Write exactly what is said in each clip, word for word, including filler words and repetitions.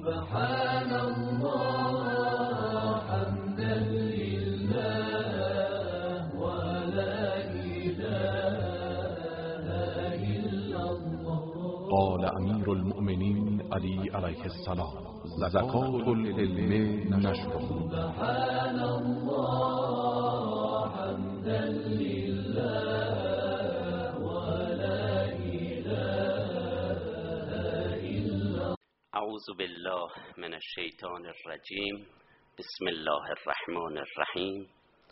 سبحان الله حمدا لله ولا إله إلا الله. قال امیر المؤمنین علی علیه السلام: زکات العلم نشر. سبحان الله حمدا لله ولا إله إلا. اعوذ بالله من الشیطان الرجیم. بسم الله الرحمن الرحیم.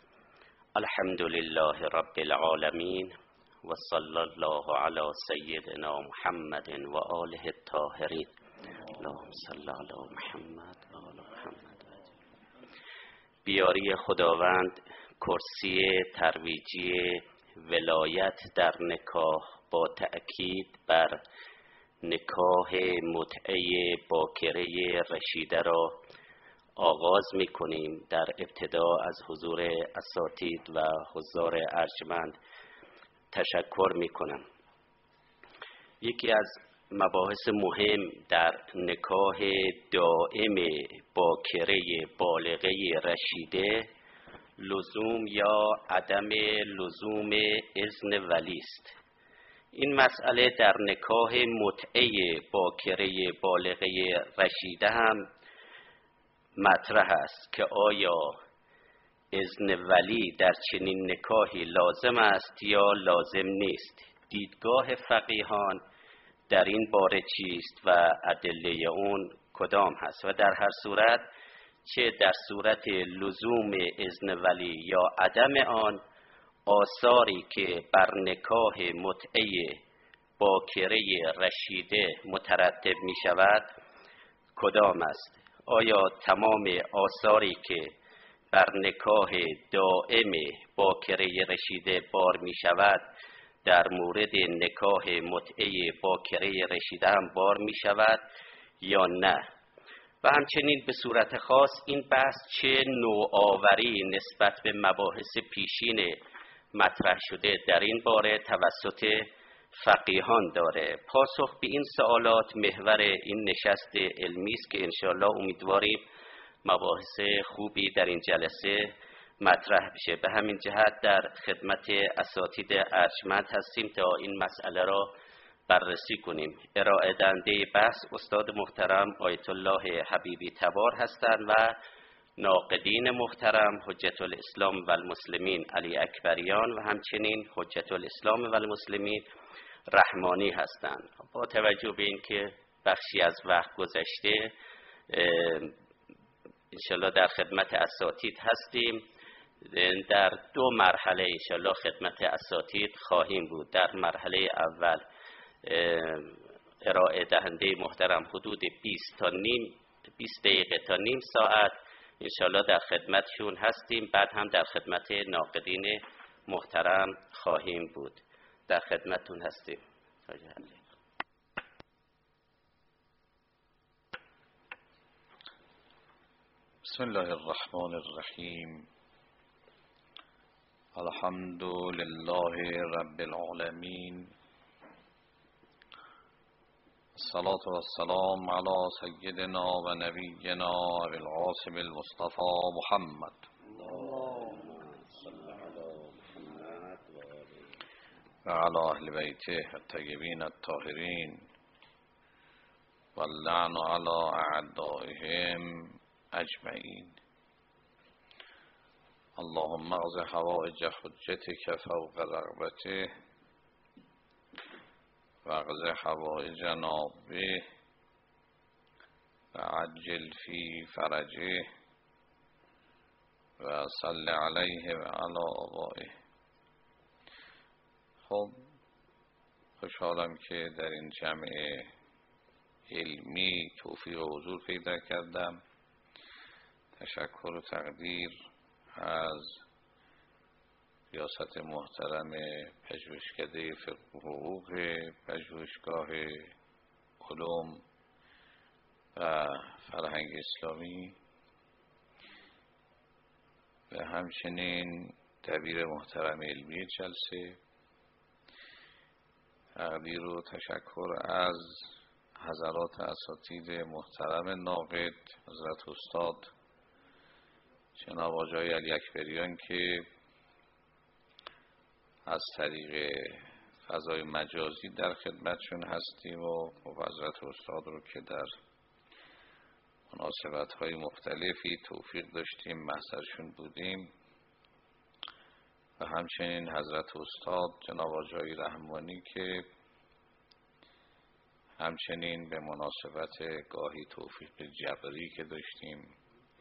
الحمد لله رب العالمین و صلی الله علی سیدنا محمد و آله الطاهرین. اللهم صل علی محمد و آل محمد. بیاری خداوند کرسی ترویجی ولایت در نکاح با تأکید بر نکاح متعه باکره رشیده را آغاز می کنیم. در ابتدا از حضور اساتید و حضار ارجمند تشکر می کنم. یکی از مباحث مهم در نکاح دائم باکره بالغه رشیده لزوم یا عدم لزوم اذن ولی است. این مسئله در نکاح متعه باکره بالغه رشیده هم مطرح است که آیا اذن ولی در چنین نکاحی لازم است یا لازم نیست. دیدگاه فقیهان در این باره چیست و ادله اون کدام هست و در هر صورت چه در صورت لزوم اذن ولی یا عدم آن آثاری که بر نکاح متعه باکره رشیده مترتب می شود کدام است؟ آیا تمام آثاری که بر نکاح دائم باکره رشیده بار می شود در مورد نکاح متعه باکره رشیده هم بار می شود یا نه؟ و همچنین به صورت خاص این بحث چه نوآوری نسبت به مباحث پیشین مطرح شده در این باره توسط فقیهان داره. پاسخ به این سوالات محور این نشست علمی است که انشاءالله امیدواریم مباحث خوبی در این جلسه مطرح بشه. به همین جهت در خدمت اساتید ارجمند هستیم تا این مسئله را بررسی کنیم. ارائه دهنده بحث استاد محترم آیت الله حبیبی تبار هستند و ناقدین محترم حجت الاسلام و المسلمین علی اکبریان و همچنین حجت الاسلام و المسلمین رحمانی هستند. با توجه به اینکه بخشی از وقت گذشته انشالله در خدمت اساتید هستیم. در دو مرحله انشالله خدمت اساتید خواهیم بود. در مرحله اول ارائه دهنده محترم حدود بیست تا نیم بیست دقیقه تا نیم ساعت انشالله در خدمتشون هستیم. بعد هم در خدمت ناقدین محترم خواهیم بود. در خدمتون هستیم. بسم الله الرحمن الرحیم. الحمد لله رب العالمین. الصلاة والسلام على سیدنا و نبینا ابی القاسم المصطفى محمد و علی اهل بیته الطیبین الطاهرین و اللعن علی اعدائهم اجمعین. اللهم اقض حوائج حجتك فوق رغبته و اقض حوائجنا به و عجل فی فرجه و صل علیه و علی آبائه. خب خوشحالم که در این جمع علمی توفیق حضور پیدا کردم. تشکر و تقدیر از ریاست محترم پژوهشکده فقه و حقوق پژوهشگاه علوم و فرهنگ اسلامی و همچنین دبیر محترم علمی جلسه. تقدیر و تشکر از حضرات اساتید محترم ناقد، حضرت استاد جناب آقای علی اکبریان که از طریق فضای مجازی در خدمتشون هستیم و حضرت استاد رو که در مناسبت‌های مختلفی توفیق داشتیم محضرشون بودیم و همچنین حضرت استاد جناب آقای رحمانی که همچنین به مناسبت گاهی توفیق جبری که داشتیم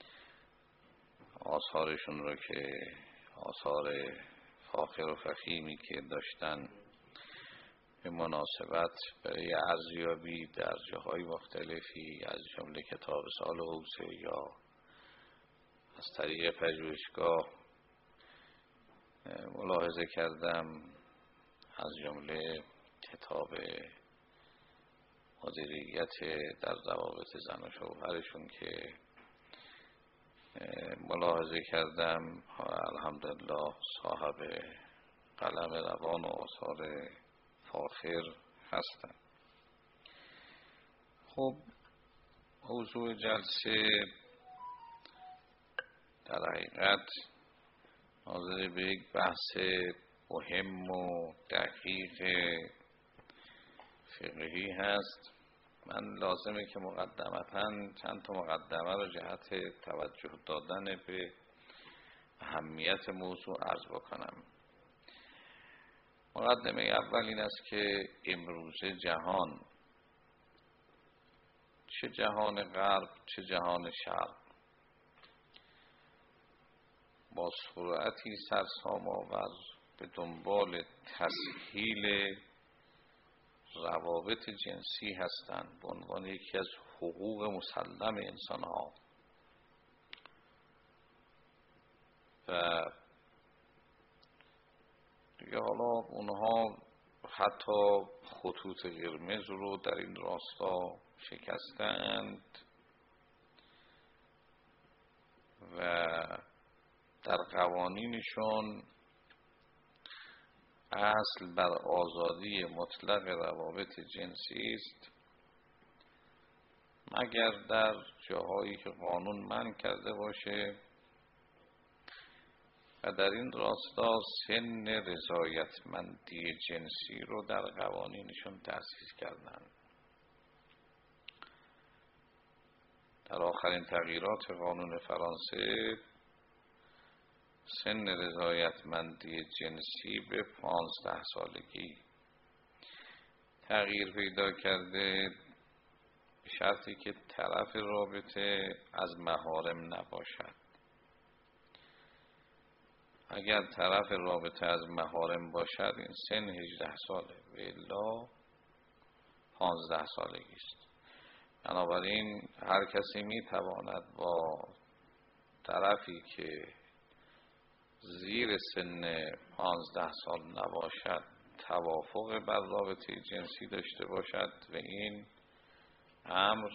آثارشون رو که آثار فاخر و فخیمی که داشتن به مناسبت برای ارزیابی در جاهای مختلفی از جمله کتاب سال حوزه یا از طریق پژوهشگاه ملاحظه کردم، از جمله کتاب مدیریت در روابط زن و شوهرشون که ملاحظه کردم الحمدلله صاحب قلم روان و آثار فاخر هستن. خب موضوع جلسه در حقیقت ناظر به یک بحث مهم و دقیق فقهی هست. من لازمه که مقدمتاً چند تا مقدمه رو جهت توجه دادن به اهمیت موضوع عرض بکنم. مقدمه اول این است که امروزه جهان، چه جهان غرب چه جهان شرق، با سرعتی سرسام آور به دنبال تسهیل روابط جنسی هستند به عنوان یکی از حقوق مسلم انسان ها و دیگه حالا اونها حتی خطوط قرمز رو در این راستا شکستند و در قوانینشون اصل بر آزادی مطلق روابط جنسی است مگر در جاهایی که قانون منع کرده باشه و در این راستا سن رضایتمندی جنسی رو در قوانینشون تأسیس کردن. در آخرین تغییرات قانون فرانسه سن رضایتمندی جنسی به پانزده سالگی تغییر پیدا کرده به شرطی که طرف رابطه از محارم نباشد. اگر طرف رابطه از محارم باشد این سن هجده ساله و الا پانزده سالگی است. بنابراین هر کسی می تواند با طرفی که زیر سن پانزده سال نباشد توافق بر رابطه جنسی داشته باشد و این امر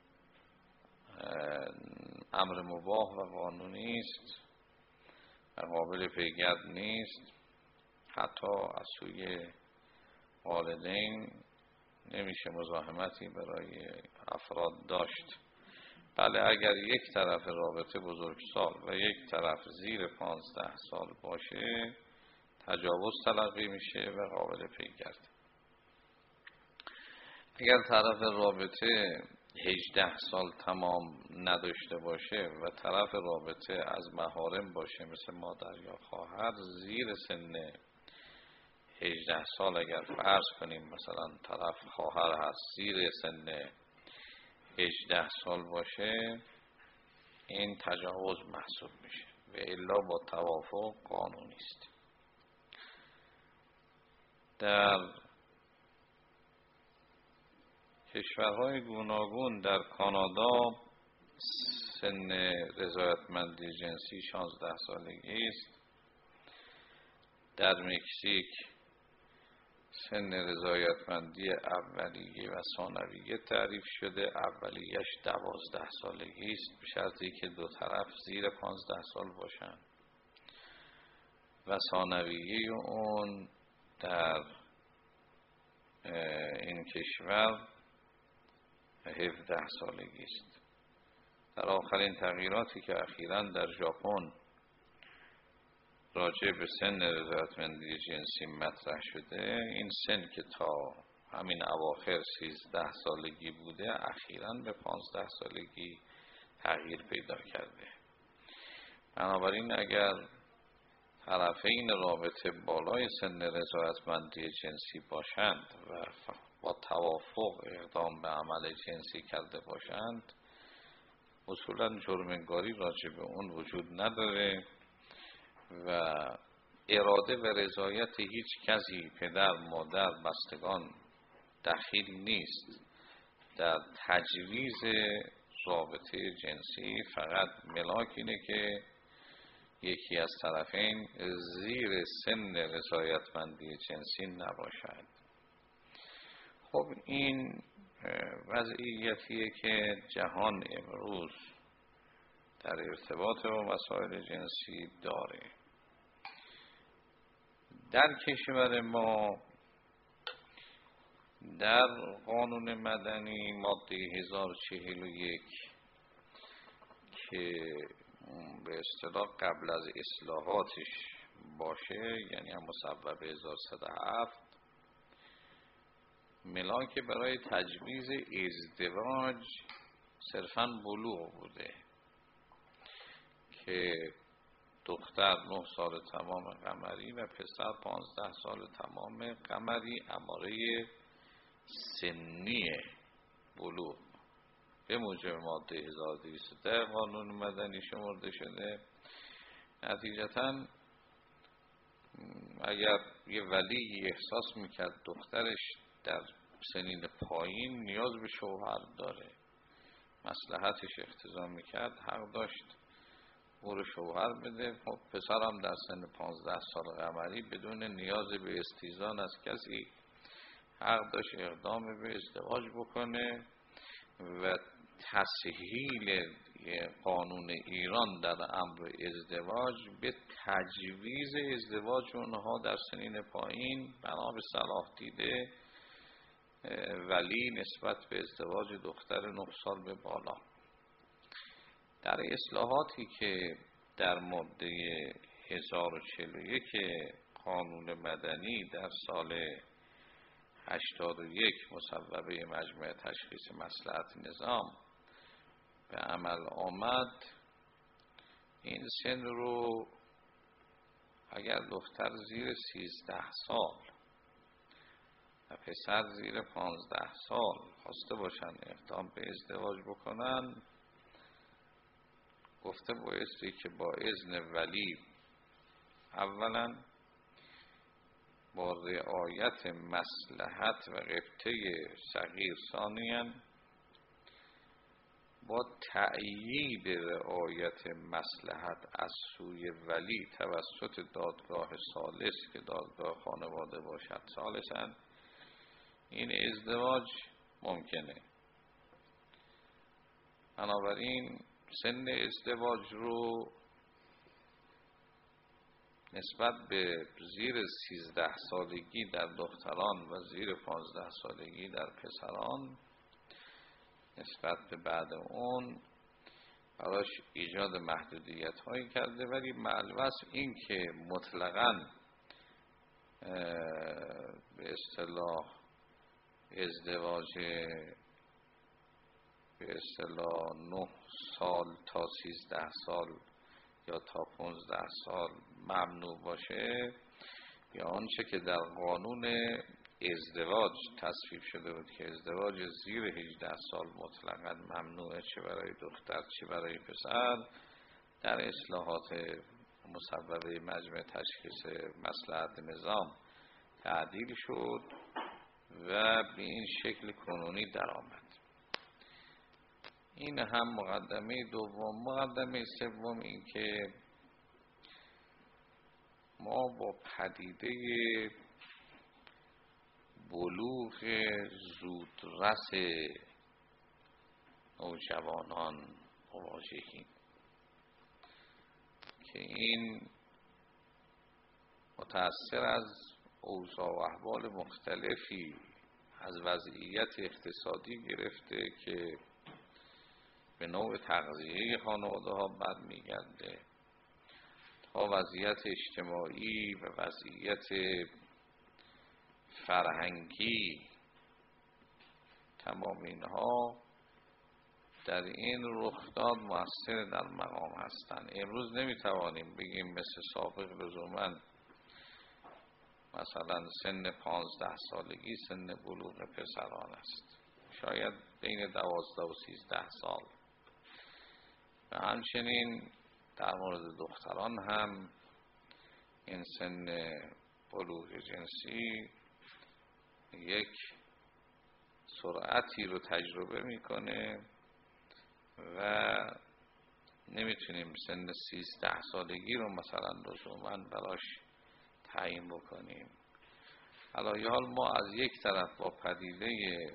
امر مباح و قانونی است و قابل پیگرد نیست. حتی از سوی والدین نمیشه مزاحمتی برای افراد داشت. بله اگر یک طرف رابطه بزرگسال و یک طرف زیر پانزده سال باشه تجاوز تلقی میشه و قابل پیگرد. اگر طرف رابطه هجده سال تمام نداشته باشه و طرف رابطه از محارم باشه مثل مادر یا خواهر زیر سن هجده سال اگر فرض کنیم مثلا طرف خواهر هست زیر سن هجده سال باشه این تجاوز محسوب میشه و الا با توافق قانونی است. در کشورهای گوناگون در کانادا سن رضایتمندی جنسی شانزده سالگی است. در مکزیک سن رضایتمندی اولیه و ثانویه تعریف شده. اولیه‌اش دوازده سالگی است به شرطی که دو طرف زیر پانزده سال باشند و ثانویه اون در این کشور هفده سالگی است. در آخرین تغییراتی که اخیراً در ژاپن راجع به سن رضایتمندی جنسی مطرح شده، این سن که تا همین اواخر سیزده سالگی بوده اخیراً به پانزده سالگی تغییر پیدا کرده. بنابراین اگر طرفین رابطه بالای سن رضایتمندی جنسی باشند و با توافق اقدام به عمل جنسی کرده باشند، اصولاً جرم‌انگاری راجع به اون وجود نداره و اراده و رضایت هیچ کسی، پدر، مادر، بستگان دخیل نیست در تجویز رابطه جنسی. فقط ملاک اینه که یکی از طرفین زیر سن رضایتمندی جنسی نباشد. خب این وضعیتیه که جهان امروز در ارتباط با مسائل جنسی داره. در کشور ما در قانون مدنی ماده هزار و چهل و یک که به اصطلاح قبل از اصلاحاتش باشه، یعنی هم مصوبه هزار و صد و هفت، ملاک برای تجویز ازدواج صرفاً بلوغ بوده که دختر نه سال تمام قمری و پسر پانزده سال تمام قمری اماره سنی بلوغ به موجب ماده هزار و دویست و ده قانون مدنی شمرده شده. نتیجتاً اگر یه ولی احساس میکرد دخترش در سنین پایین نیاز به شوهر داره، مصلحتش اقتضا میکرد، حق داشت او رو شوهر بده. خب پسرم در سن پانزده سال قمری بدون نیاز به استیزان از کسی حق داشت اقدام به ازدواج بکنه و تسهیل قانون ایران در امر ازدواج به تجویز ازدواج اونها در سنین پایین بنا به صلاح دیده ولی نسبت به ازدواج دختر نه سال به بالا. در اصلاحاتی که در ماده هزار و چهل و یک قانون مدنی در سال هشتاد و یک مصوبه مجمع تشخیص مصلحت نظام به عمل آمد، این سن رو اگر دختر زیر سیزده سال و پسر زیر پانزده سال خواسته باشن اقدام به ازدواج بکنن، گفته بایستی که با اذن ولی اولا با رعایت مصلحت و غبطه صغیر، ثانیاً با تأیید رعایت مصلحت از سوی ولی توسط دادگاه ثالث که دادگاه خانواده باشد، ثالثاً این ازدواج ممکنه. بنابراین سن ازدواج رو نسبت به زیر سیزده سالگی در دختران و زیر پانزده سالگی در پسران نسبت به بعد اون براش ایجاد محدودیت هایی کرده، ولی معلومه این که مطلقاً به اصطلاح ازدواج به اصطلاح نه سال تا سیزده سال یا تا پانزده سال ممنوع باشه، یا آنچه که در قانون ازدواج تصویب شده بود که ازدواج زیر هجده سال مطلقاً ممنوعه، چه برای دختر چه برای پسر، در اصلاحات مصوبه مجمع تشخیص مصلحت نظام تعدیل شد و به این شکل کنونی درآمد. این هم مقدمه دوم. مقدمه سوم این که ما با پدیده بلوغ زودرس نوجوانان مواجهیم که این متأثر از اوضاع و احوال مختلفی از وضعیت اقتصادی گرفته که به نوع تغذیه خانواده ها برمیگرده تا وضعیت اجتماعی و وضعیت فرهنگی، تمام اینها در این رخداد مؤثر در مقام هستند. امروز نمیتوانیم بگیم مثل سابق لزوماً مثلا سن پانزده سالگی سن بلوغ پسران است، شاید بین دوازده و سیزده سال. و همچنین در مورد دختران هم این سن بلوغ جنسی یک سرعتی رو تجربه میکنه و نمیتونیم سن سیزده سالگی رو مثلا لزوماً براش تعیین بکنیم. علی حال ما از یک طرف با پدیده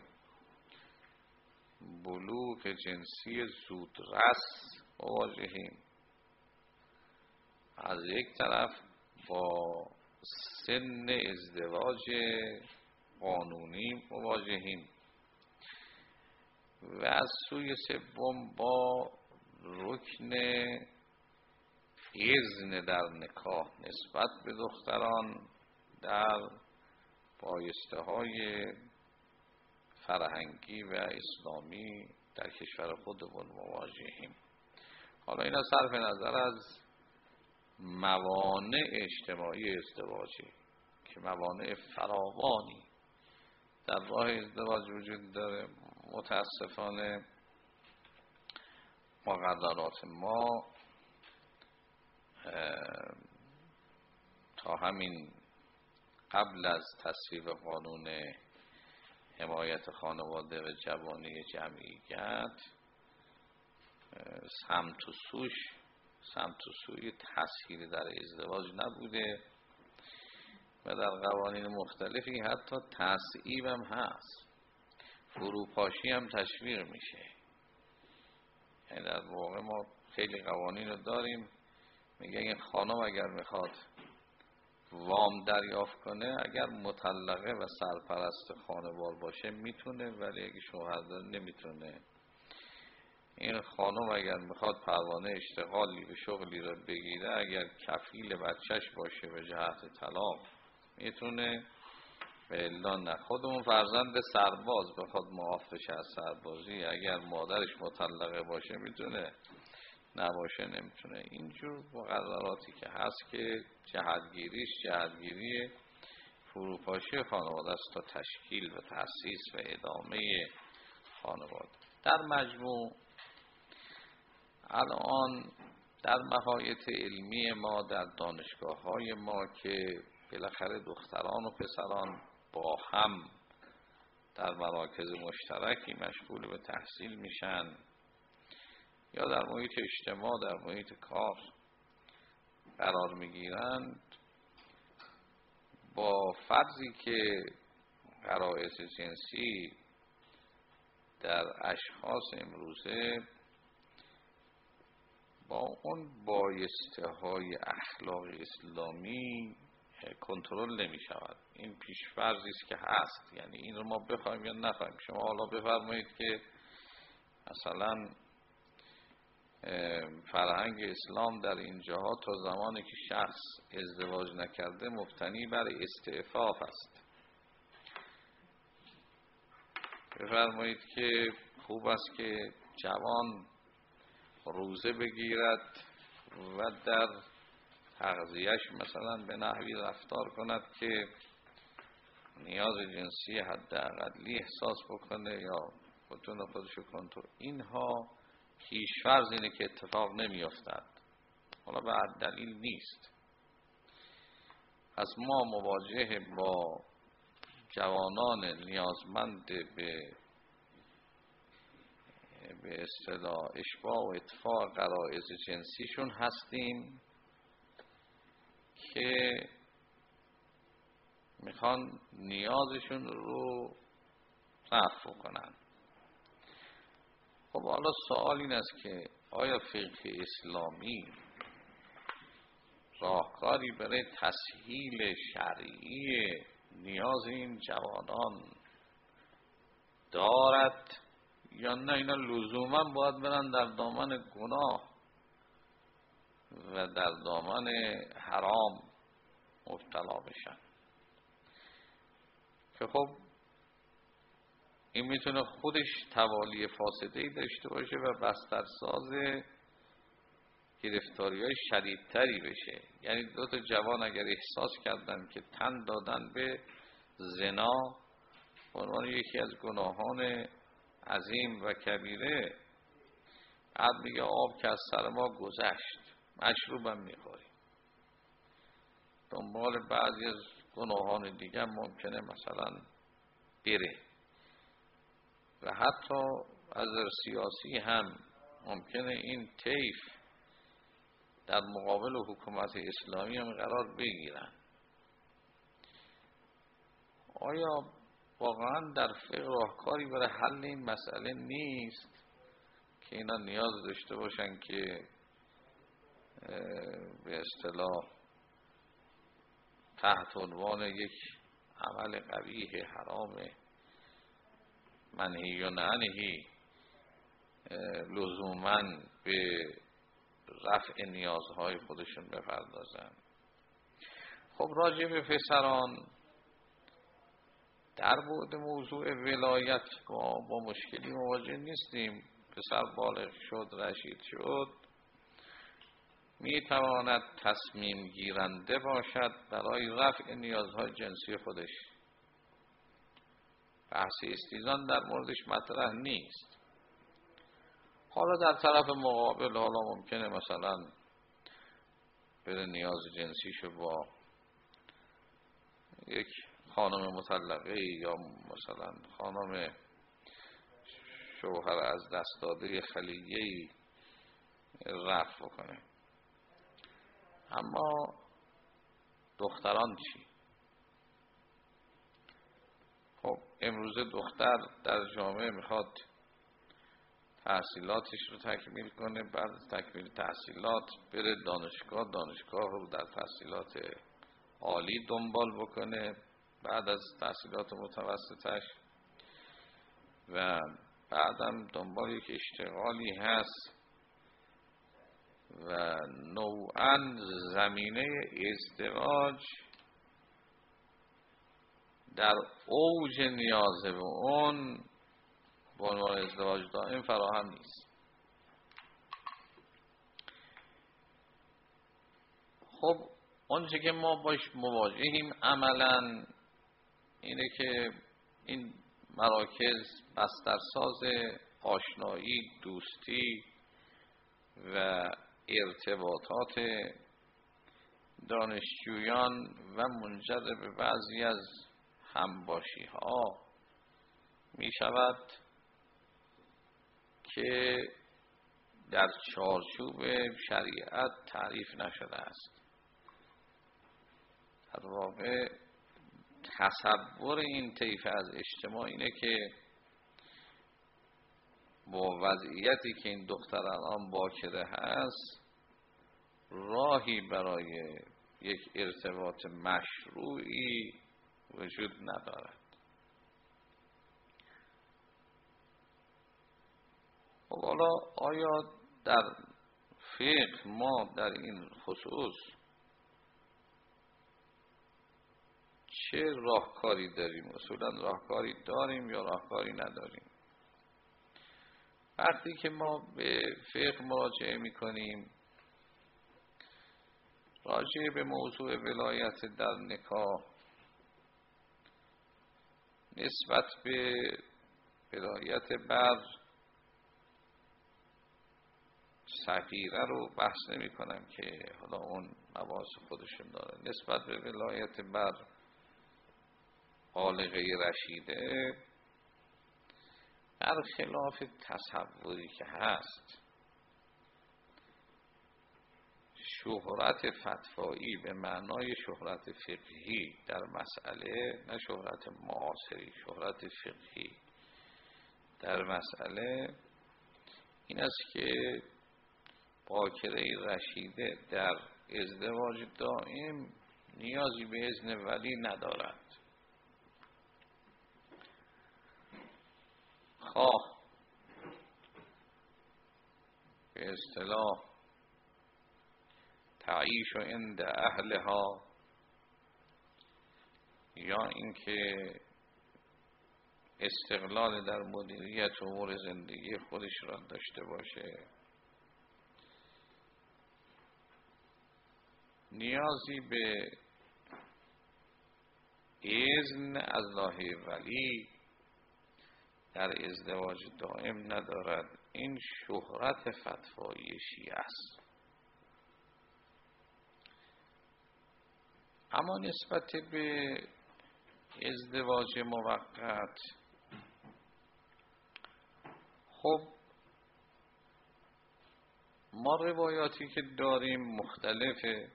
بلوغ جنسی زودرس مواجهیم، از یک طرف با سن ازدواج قانونی مواجهیم و از سوی سوم با رکن اذن در نکاح نسبت به دختران در بایسته های فرهنگی و اسلامی در کشور خودمون مواجهیم. حالا اینا صرف نظر از موانع اجتماعی ازدواجی که موانع فراوانی در راه ازدواج وجود داره. متاسفانه مقررات ما تا همین قبل از تصویب قانون حمایت خانواده و جوانی جمعیت سمت و سوش سمت و سوی تسهیل در ازدواج نبوده و در قوانین مختلفی حتی تصعیب هم هست، فروپاشی هم تشویق میشه. یعنی در واقع ما خیلی قوانین رو داریم میگه این خانم اگر میخواد وام دریافت کنه اگر مطلقه و سرپرست خانوار باشه میتونه، ولی اگه شوهر داره نمیتونه. این خانم اگر میخواد پروانه اشتغالی به شغلی رو بگیره اگر کفیل بچهش باشه به جهت طلاق میتونه، و الا نه. خودمون فرزند سرباز بخواد معاف بشه از سربازی اگر مادرش مطلقه باشه میتونه، نباشه نمیتونه. اینجور مقرراتی که هست که جهتگیریش جهتگیری فروپاشی خانواده است تا تشکیل و تأسیس و ادامه خانواده. در مجموع الان در محایط علمی ما در دانشگاه های ما که بالاخره دختران و پسران با هم در مراکز مشترکی مشغول به تحصیل میشن یا در محیط اجتماع در محیط کار قرار میگیرند، با فرضی که غرایز جنسی در اشخاص امروزه با اون بایسته های اخلاق اسلامی کنترل نمی شود. این پیش فرضی است که هست، یعنی این رو ما بخوایم یا نخوایم. شما حالا بفرمایید که مثلا فرهنگ اسلام در این جاها تا زمانی که شخص ازدواج نکرده مبتنی بر استعفاف است. بفرمایید که خوب است که جوان روزه بگیرد و در تغذیهش مثلا به نحوی رفتار کند که نیاز جنسی حداقلی احساس بکنه یا بتونه خودشو کنترل. اینها پیش‌فرض اینه که اتفاق نمیافتد، حالا به دلیل نیست. پس ما مواجه با جوانان نیازمند به به اصطلاح اشباع و اتفاق غرایز جنسیشون هستیم که میخوان نیازشون رو رفع کنن. خب حالا سوال این است که آیا فقه اسلامی راهکاری برای تسهیل شرعی نیاز این جوانان دارد یا نه اینا لزوما باید برن در دامن گناه و در دامن حرام مبتلا بشن که خب این میتونه خودش توالی فاسده‌ای داشته باشه و بسترساز گرفتاری های شدیدتری بشه. یعنی دو تا جوان اگر احساس کردن که تن دادن به زنا به عنوان یکی از گناهان عظیم و کبیره، بعد میگه آب که از سر ما گذشت، مشروبم میخوریم، دنبال بعضی از گناهان دیگه ممکنه مثلا بره و حتی از سیاسی هم ممکنه این طیف در مقابل حکومت اسلامی هم قرار بگیرن. آیا واقعا در فقه راهکاری برای حل این مسئله نیست که اینا نیاز داشته باشن که به اصطلاح تحت عنوان یک عمل قبیح حرام منهی و عنه لزوما به رفع نیازهای خودشون بپردازن؟ خب راجع به پسران در بعد موضوع ولایت ما با مشکلی مواجه نیستیم. پسر بالغ شد، رشید شد، می تواند تصمیم گیرنده باشد برای رفع نیازهای جنسی خودش. بحث استیزان در موردش مطرح نیست. حالا در طرف مقابل حالا ممکنه مثلا بره نیاز جنسیشو با یک خانم مطلقه یا مثلا خانم شوهر از دست داده خلیه‌ای رفع کنه. اما دختران چی؟ خب امروز دختر در جامعه میخواد تحصیلاتش رو تکمیل کنه، بعد تکمیل تحصیلات بره دانشگاه، دانشگاه رو در تحصیلات عالی دنبال بکنه، بعد از تحصیلات متوسطش و بعدم دنبال یک اشتغالی هست و نوعاً زمینه ازدواج در اوج نیاز به اون به عنوان ازدواج دائم فراهم نیست. خب اونچه که ما باش مواجهیم عملاً اینه که این مراکز بسترساز آشنایی، دوستی و ارتباطات دانشجویان و منجر به بعضی از همباشی ها می شود که در چارچوب شریعت تعریف نشده است. در واقع تصور این طیف از اجتماع اینه که با وضعیتی که این دختر الان باکره هست راهی برای یک ارتباط مشروعی وجود ندارد. خب حالا آیا در فقه ما در این خصوص چه راهکاری داریم؟ اصولا راهکاری داریم یا راهکاری نداریم؟ وقتی که ما به فقه مراجعه میکنیم راجع به موضوع ولایت در نکاح نسبت به ولایت بر صغیره رو بحث نمی کنم که حالا اون مباحث خودشون داره. نسبت به ولایت بر بالغه رشیده در خلاف تصوری که هست شهرت فتوایی به معنای شهرت فقهی در مسئله، نه شهرت معاصری، شهرت فقهی در مسئله این است که باکره رشیده در ازدواج دائم نیازی به اذن ولی ندارد. نکاح به اصطلاح تعیش و عند اهلها، یا اینکه استقلال در مدیریت امور زندگی خودش را داشته باشه، نیازی به اذن از ناحیه ولی در ازدواج دائم ندارد. این شهرت فتوایی شیعه است. اما نسبت به ازدواج موقت، خب ما روایاتی که داریم مختلفه.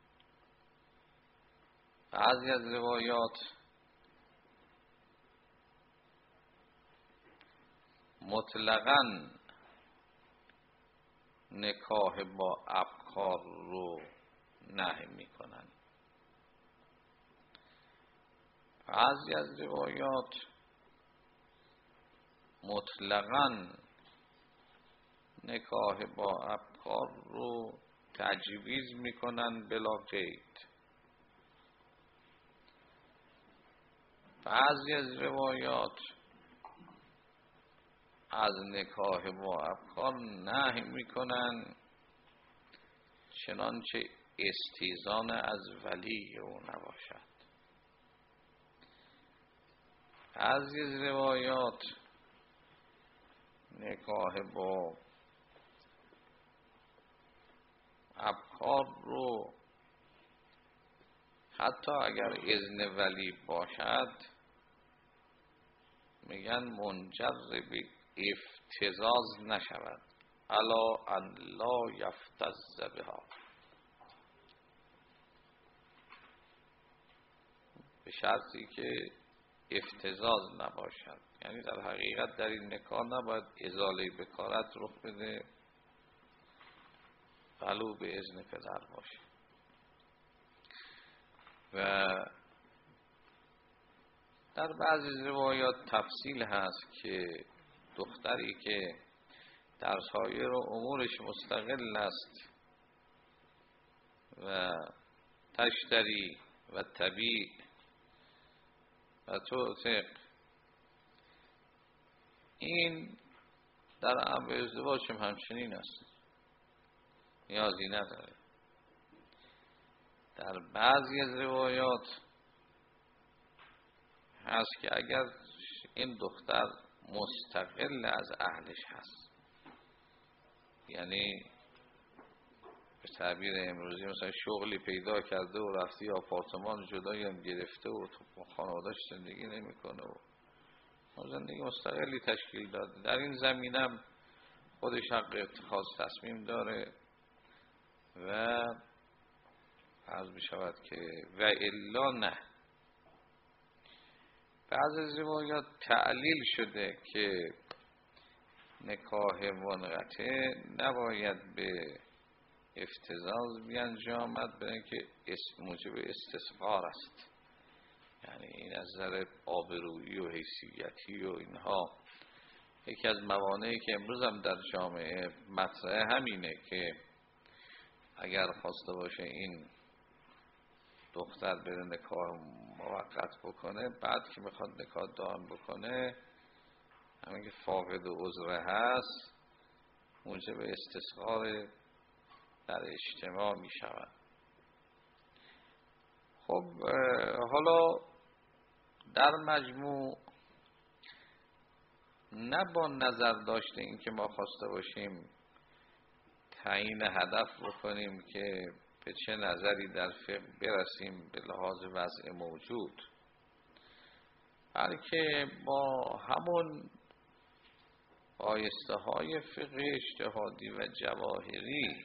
بعضی از روایات مطلقاً نکاح با ابکار رو نهی میکنن، بعضی از روایات مطلقاً نکاح با ابکار رو تجویز میکنن بلا قید. بعضی از روایات از نکاح با ابکار نهی میکنن چنانچه استیزان از ولی او نباشد. بعضی از روایات نکاح با ابکار رو حتی اگر اذن ولی باشد میگن منجر به افتزاز نشود، الا ان لا یفتز بها، به شرطی که افتزاز نباشد. یعنی در حقیقت در این نکاح نباید ازاله بکارت رخ بده ولو به اذن پدر باشه. و در بعضی روایات تفصیل هست که دختری که در سایر امورش مستقل است و تشتری و تبیع و توثق، این در امر ازدواج هم همچنین است، نیازی نداره. در بعضی از روایات هست که اگر این دختر مستقل از اهلش هست، یعنی به تعبیر امروزی مثلا شغلی پیدا کرده و رفتی آپارتمان جدایی هم گرفته و تو خانواده‌اش زندگی نمی‌کنه و زندگی مستقلی تشکیل داده، در این زمینم خودش حق اتخاذ تصمیم داره و عرض می شود که و الا نه. بعض از روایات تعلیل شده که نکاح منقطع نباید به افتزاز بیانجامد، برای اینکه موجب استصغار است. یعنی این از نظر آبرویی و حیثیتی و اینها یکی از موانعی که امروز هم در جامعه مطرح همینه که اگر خواسته باشه این دختر بره نکاح موقت بکنه، بعد که میخواد نکاح دائم بکنه همین که فاقد عذر هست موجب استصغار در اجتماع میشود. خب حالا در مجموع نه با نظر داشته این که ما خواسته باشیم تعیین هدف بکنیم که به چه نظری در فقه برسیم به لحاظ وضع موجود، بلکه با همون بایسته های فقه اجتهادی و جواهری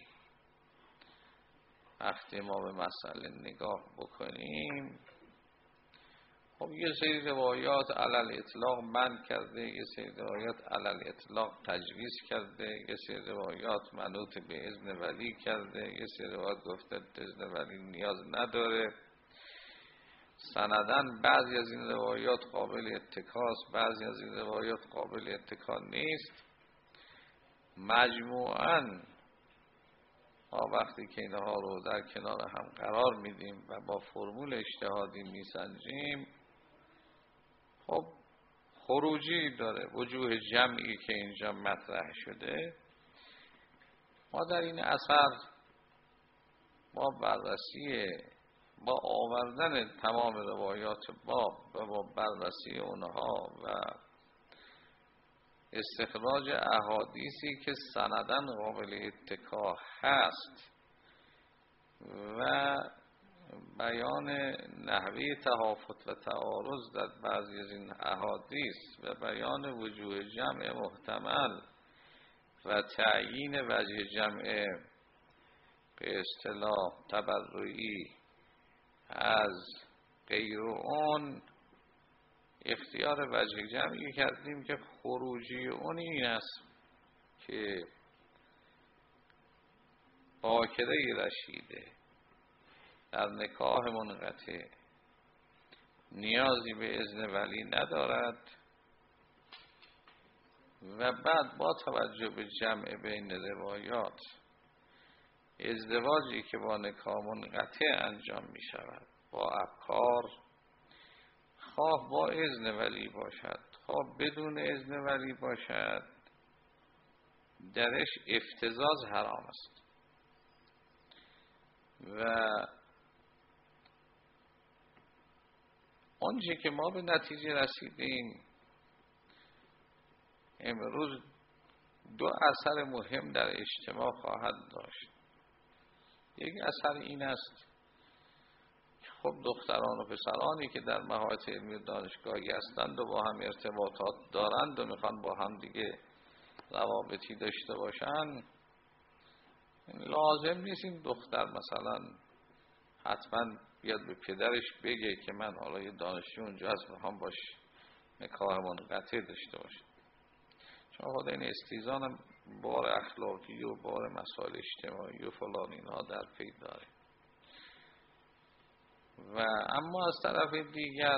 وقتی ما به مسئله نگاه بکنیم، خب یه سری روایات علل اطلاق منع کرده، یه سری روایات علل اطلاق تجویز کرده، یه سری روایات منوط به اذن ولی کرده، یه سری روایات گفته اذن ولی نیاز نداره. سندن بعضی از این روایات قابل اتکاست، بعضی از این روایات قابل اتکا نیست. مجموعاً ما وقتی که اینها رو در کنار هم قرار میدیم و با فرمول اجتهادی میسنجیم، خب خروجی داره. وجوه جمعی که اینجا مطرح شده، ما در این اثر با بررسی با آوردن تمام روایات باب و با بررسی اونها و استخراج احادیثی که سندن قابل اتکا هست و بیان نحوه تهافت و تعارض در بعضی از این احادیث و بیان وجوه جمع محتمل و تعیین وجه جمع به اصطلاح تبرعی از غیر اون، اختیار وجه جمعی کردیم که خروجی اون این است که باکره رشیده در نکاح منقطع نیازی به اذن ولی ندارد و بعد با توجه به جمع بین روایات، ازدواجی که با نکاح منقطع انجام می شود با ابکار، خواه با اذن ولی باشد خواه بدون اذن ولی باشد، درش افتزاز حرام است. و آنچه که ما به نتیجه رسیدیم امروز دو اثر مهم در اجتماع خواهد داشت. یک اثر این است که خب دختران و پسرانی که در مهارت علمی دانشگاهی هستند و با هم ارتباطات دارند و میخوان با هم دیگه روابطی داشته باشند، لازم نیست این دختر مثلا حتما بیاد به پدرش بگه که من حالا یه دانشجو اونجا هست میخوام باش نکاح منقطع داشته باشم، چون خود این استیزان بار اخلاقی و بار مسائل اجتماعی و فلان اینها در پی داره. و اما از طرف دیگر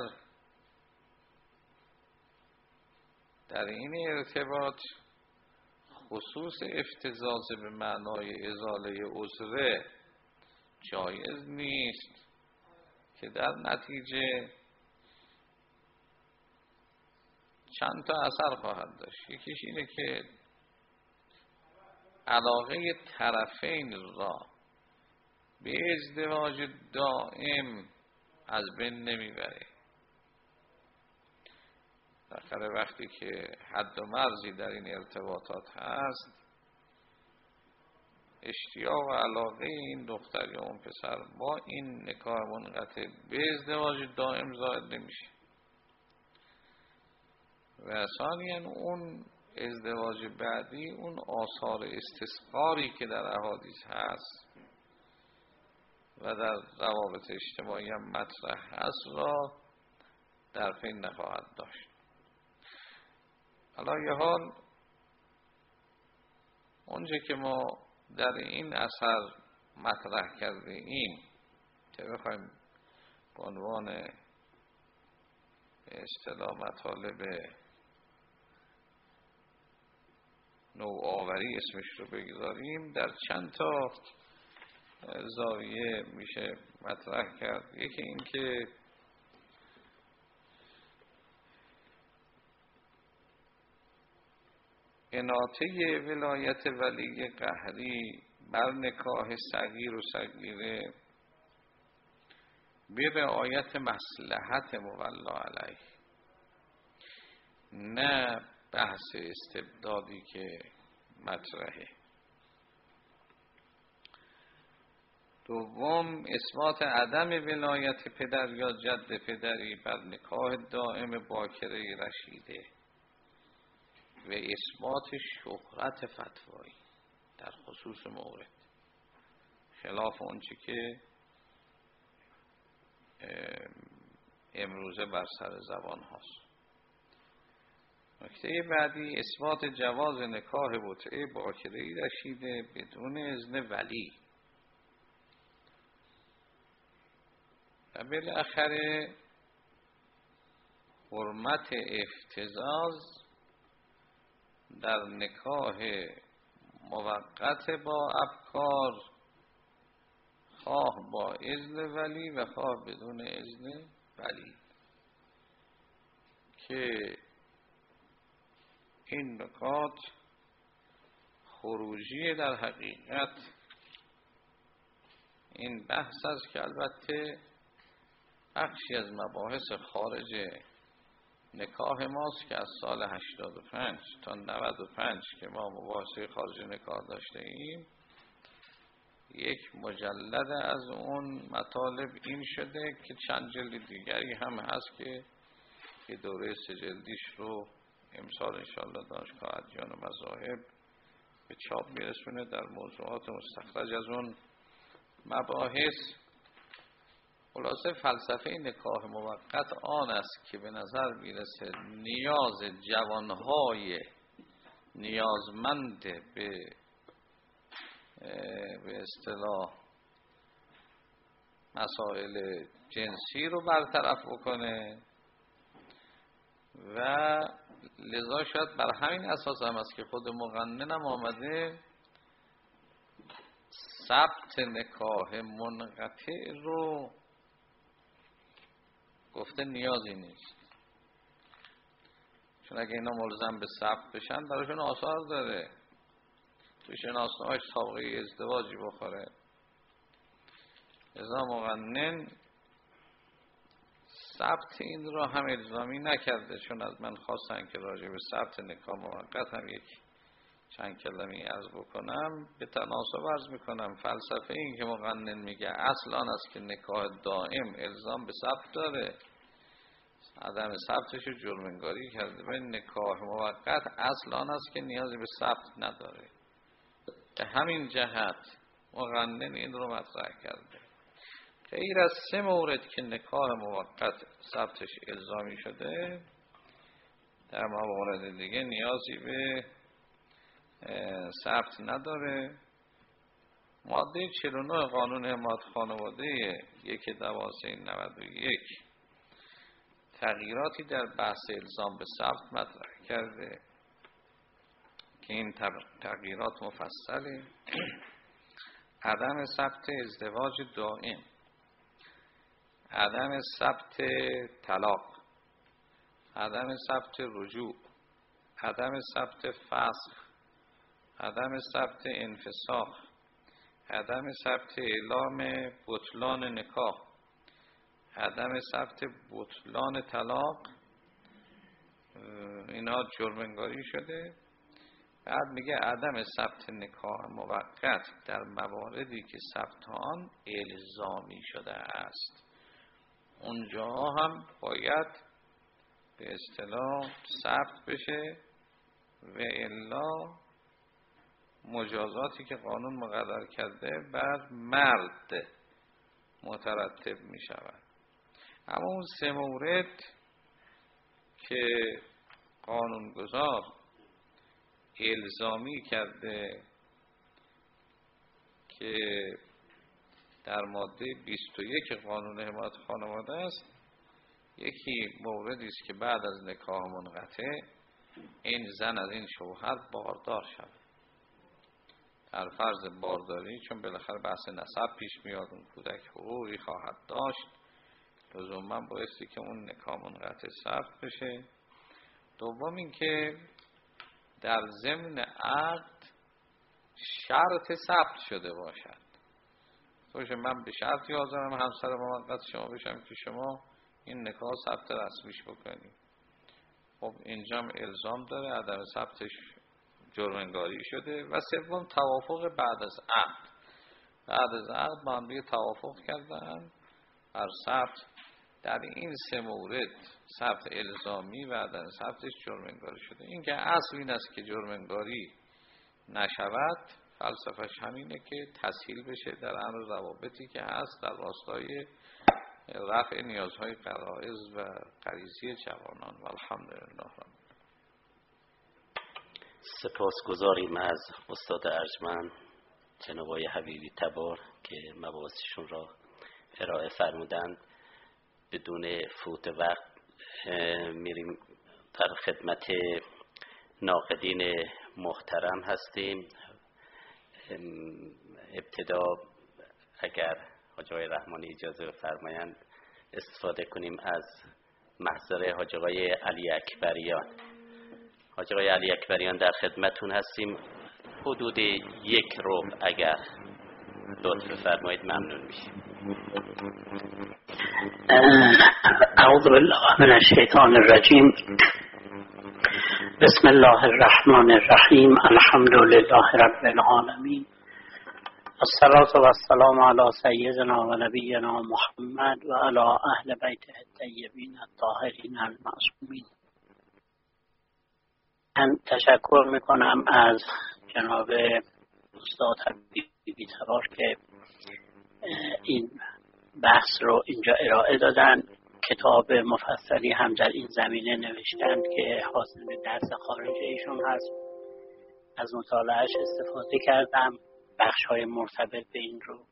در این ارتباط خصوص افتزاز به معنای ازاله عذره جایز نیست که در نتیجه چند تا اثر خواهد داشت. یکیش اینه که علاقه طرفین را به ازدواج دائم از بین نمیبره. بالاخره وقتی که حد و مرزی در این ارتباطات هست، اشتیاق و علاقه این دختر یا اون پسر با این نکاح منقطع به ازدواج دائم زائد نمیشه. و ثانیاً اون ازدواج بعدی اون آثار استسقاری که در احادیث هست و در روابط اجتماعی هم مطرح هست را در پی نخواهد داشت. حالا یه حال اونچه که ما در این اثر مطرح کرده ایم که بخوایم به عنوان اصطلاح مطالب نوآوری اسمش رو بگذاریم، در چند تا زاویه میشه مطرح کرد. یکی این که اناطه ولایت ولی قهری بر نکاح صغیر و صغیره به رعایت مصلحت مولا علیه، نه بحث استبدادی که مطرحه. دوم، اثبات عدم ولایت پدر یا جد پدری بر نکاح دائم باکره رشیده و اثبات شهرت فتوایی در خصوص مورد، خلاف اونچه که امروزه بر سر زبان هاست. نکته بعدی، اثبات جواز نکاح متعه باکره رشیده بدون اذن ولی. و بالاخره حرمت افتضاض در نکاح موقت با ابکار، خواه با اذن ولی و خواه بدون اذن ولی، که این نکات خروجی در حقیقت این بحث است که البته بخشی از مباحث خارج نکاح ماست که از سال هشتاد و پنج تا نود و پنج که ما مباحثه خارج نکاح داشته ایم، یک مجلد از اون مطالب این شده که چند جلد دیگری هم هست که که دوره سه جلدیش رو امسال انشاءالله دانشگاه ادیان و مذاهب به چاپ میرسونه در موضوعات مستخرج از اون مباحث. خلاصه فلسفه نکاح موقت آن است که به نظر میرسه نیاز جوانهای نیازمند به به اصطلاح مسائل جنسی رو برطرف بکنه و لذا شاید بر همین اساس هم است که خود مقننم آمده ثبت نکاح منقطع رو گفته نیازی نیست، چون اگه اینا ملزم به ثبت بشن براشون آثار داره، تو شناسنامه‌اش سابقه ازدواجی بخوره. لذا مقنن ثبت این را هم الزامی نکرده، چون از من خواستن که راجع به ثبت نکاح موقت هم یک چند کلمه عرض بکنم. به تناسب عرض میکنم فلسفه این که مقنن میگه اصل آن است که نکاح دائم الزام به ثبت داره، عدم ثبتش رو جرم‌انگاری کرده. به نکاح موقت اصل آن است که نیازی به ثبت نداره. به همین جهت مقنن این رو مطرح کرده. غیر از سه مورد که نکاح موقت ثبتش الزامی شده، در موارد دیگه نیازی به ثبت نداره. ماده چهل و نه قانون حمایت خانواده یک دوازده نود و یک تغییراتی در بحث الزام به ثبت مطرح کرده که این تغییرات مفصله. عدم ثبت ازدواج دائم، عدم ثبت طلاق، عدم ثبت رجوع، عدم ثبت فسخ، عدم ثبت انفساخ، عدم ثبت اعلام بطلان نکاح، عدم ثبت بطلان طلاق، اینا جرم‌انگاری شده. بعد میگه عدم ثبت نکاح موقت در مواردی که ثبت آن الزامی شده است، اونجا هم باید به اصطلاح ثبت بشه و الا مجازاتی که قانون مقرر کرده بر مرد مترتب می شود. اما اون سه مورد که قانونگذار الزامی کرده که در ماده بیست و یک قانون حمایت خانواده است، یکی موردی است که بعد از نکاح منقطع این زن از این شوهر باردار شود. در فرض بارداری، چون بالاخره بحث نسب پیش میاد، اون کودک حقوقی خواهد داشت، لزوما بایستی که اون نکاح منقطع ثبت بشه. دوم این که در ضمن عقد شرط ثبت شده باشد. توشه من به شرطی حاضرم همسر موقت شما بشم که شما این نکاح ثبت رسمیش بکنی. خب اینجام الزام داره، عدم ثبتش جرم‌انگاری شده. و سوم توافق بعد از عقد. بعد از عقد با هم دیگه توافق کردن بر ثبت. در این سه مورد ثبت الزامی و عدم ثبتش جرم‌انگاری شده. این که اصل این است که جرم‌انگاری نشود، فلسفه‌اش همینه که تسهیل بشه در امر روابطی که هست در راستای رفع نیازهای غرایز و غریزی جوانان. و الحمدلله. سپاسگزاریم از استاد ارجمند جناب آقای حبیبی تبار که مباحثشون را ارائه فرمودند. بدون فوت وقت میریم در خدمت ناقدین محترم هستیم. ابتدا اگر حاج آقای رحمانی اجازه بفرمایند استفاده کنیم از محضر حاج آقای علی اکبریان. حاج آقای علی اکبریان در خدمتون هستیم. حدود یک ربع اگر لطف بفرمایید ممنون میشیم. اعوذ بالله من الشیطان الرجیم. بسم الله الرحمن الرحیم. الحمد لله رب العالمین. الصلاة والسلام علی سیدنا و نبینا محمد و علی اهل بیته الطیبین الطاهرین المعصومین. من تشکر میکنم از جناب استاد حبیبی تبار که این بحث رو اینجا ارائه دادن. کتاب مفصلی هم در این زمینه نوشتن که حاصل درس خارج ایشون هست. از مطالعهش استفاده کردم، بخش های مرتبط به این رو.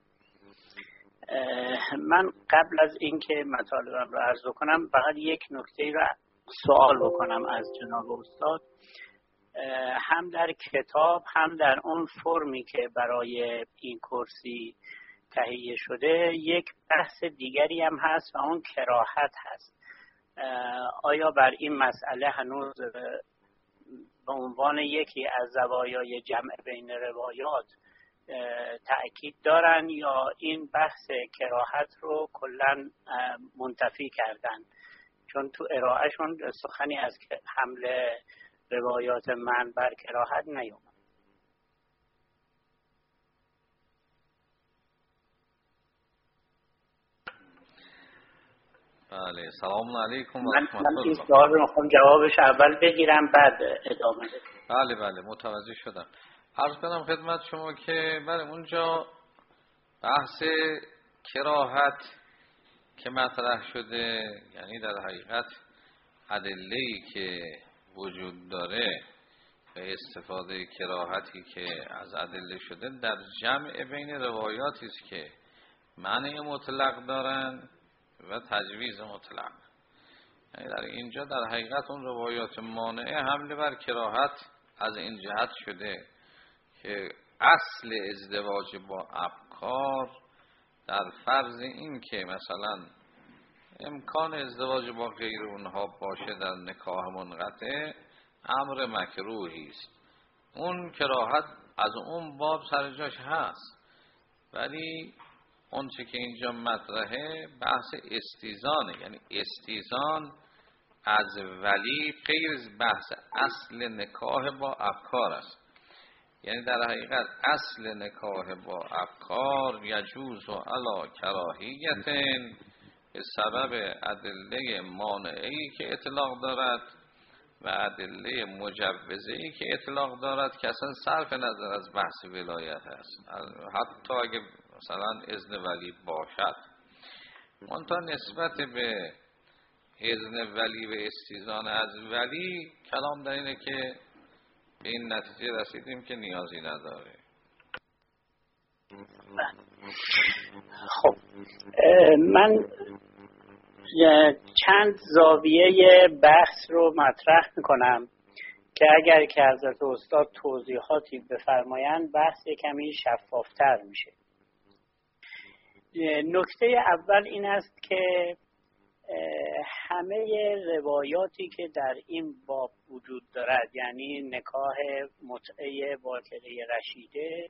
من قبل از اینکه مطالبم رو عرض کنم فقط یک نکته رو سوال بکنم از جناب استاد. هم در کتاب هم در اون فرمی که برای این کورسی تهیه شده یک بحث دیگری هم هست و اون کراهت هست. آیا بر این مسئله هنوز به عنوان یکی از زوایای جمع بین روایات تأکید دارن یا این بحث کراهت رو کلاً منتفی کردن؟ چون تو ارائهشون سخنی از حمل روایات من بر کراهت نیومد. بله، سلام علیکم و من رحمت الله. این سوال رو میخوام جوابش اول بگیرم بعد ادامه بدم. بله بله متوجه شدم. عرض کنم خدمت شما که بله اونجا بحث کراهت که مطرح شده، یعنی در حقیقت ادله‌ای که وجود داره و استفاده کراهتی که از ادله شده در جمع بین روایاتی است که معنی مطلق دارن و تجویز مطلق. یعنی در اینجا در حقیقت اون روایات مانعه حمله بر کراهت از این جهت شده که اصل ازدواج با ابکار در فرض این که مثلا امکان ازدواج با غیر اونها باشه در نکاح منقطع امر مکروهی است. اون کراهت از اون باب سر جاش هست، ولی اون چه که اینجا مطرحه بحث استیزانه. یعنی استیزان از ولی غیر بحث اصل نکاح با ابکار است. یعنی در حقیقت اصل نکاح با ابکار یجوز و علا کراهیتن به سبب ادله مانعی که اطلاق دارد و ادله مجوزه‌ای که اطلاق دارد که اصلا صرف نظر از بحث ولایت است، حتی اگه مثلا اذن ولی باشد. منتها نسبت به اذن ولی و استیزان از ولی کلام در اینه که به این نتیجه رسیدیم که نیازی نداره. خب من چند زاویه بحث رو مطرح میکنم که اگر که حضرت استاد توضیحاتی بفرمایند بحث کمی شفافتر میشه. نکته اول این است که همه روایاتی که در این باب وجود دارد، یعنی نکاح متعه باکره رشیده،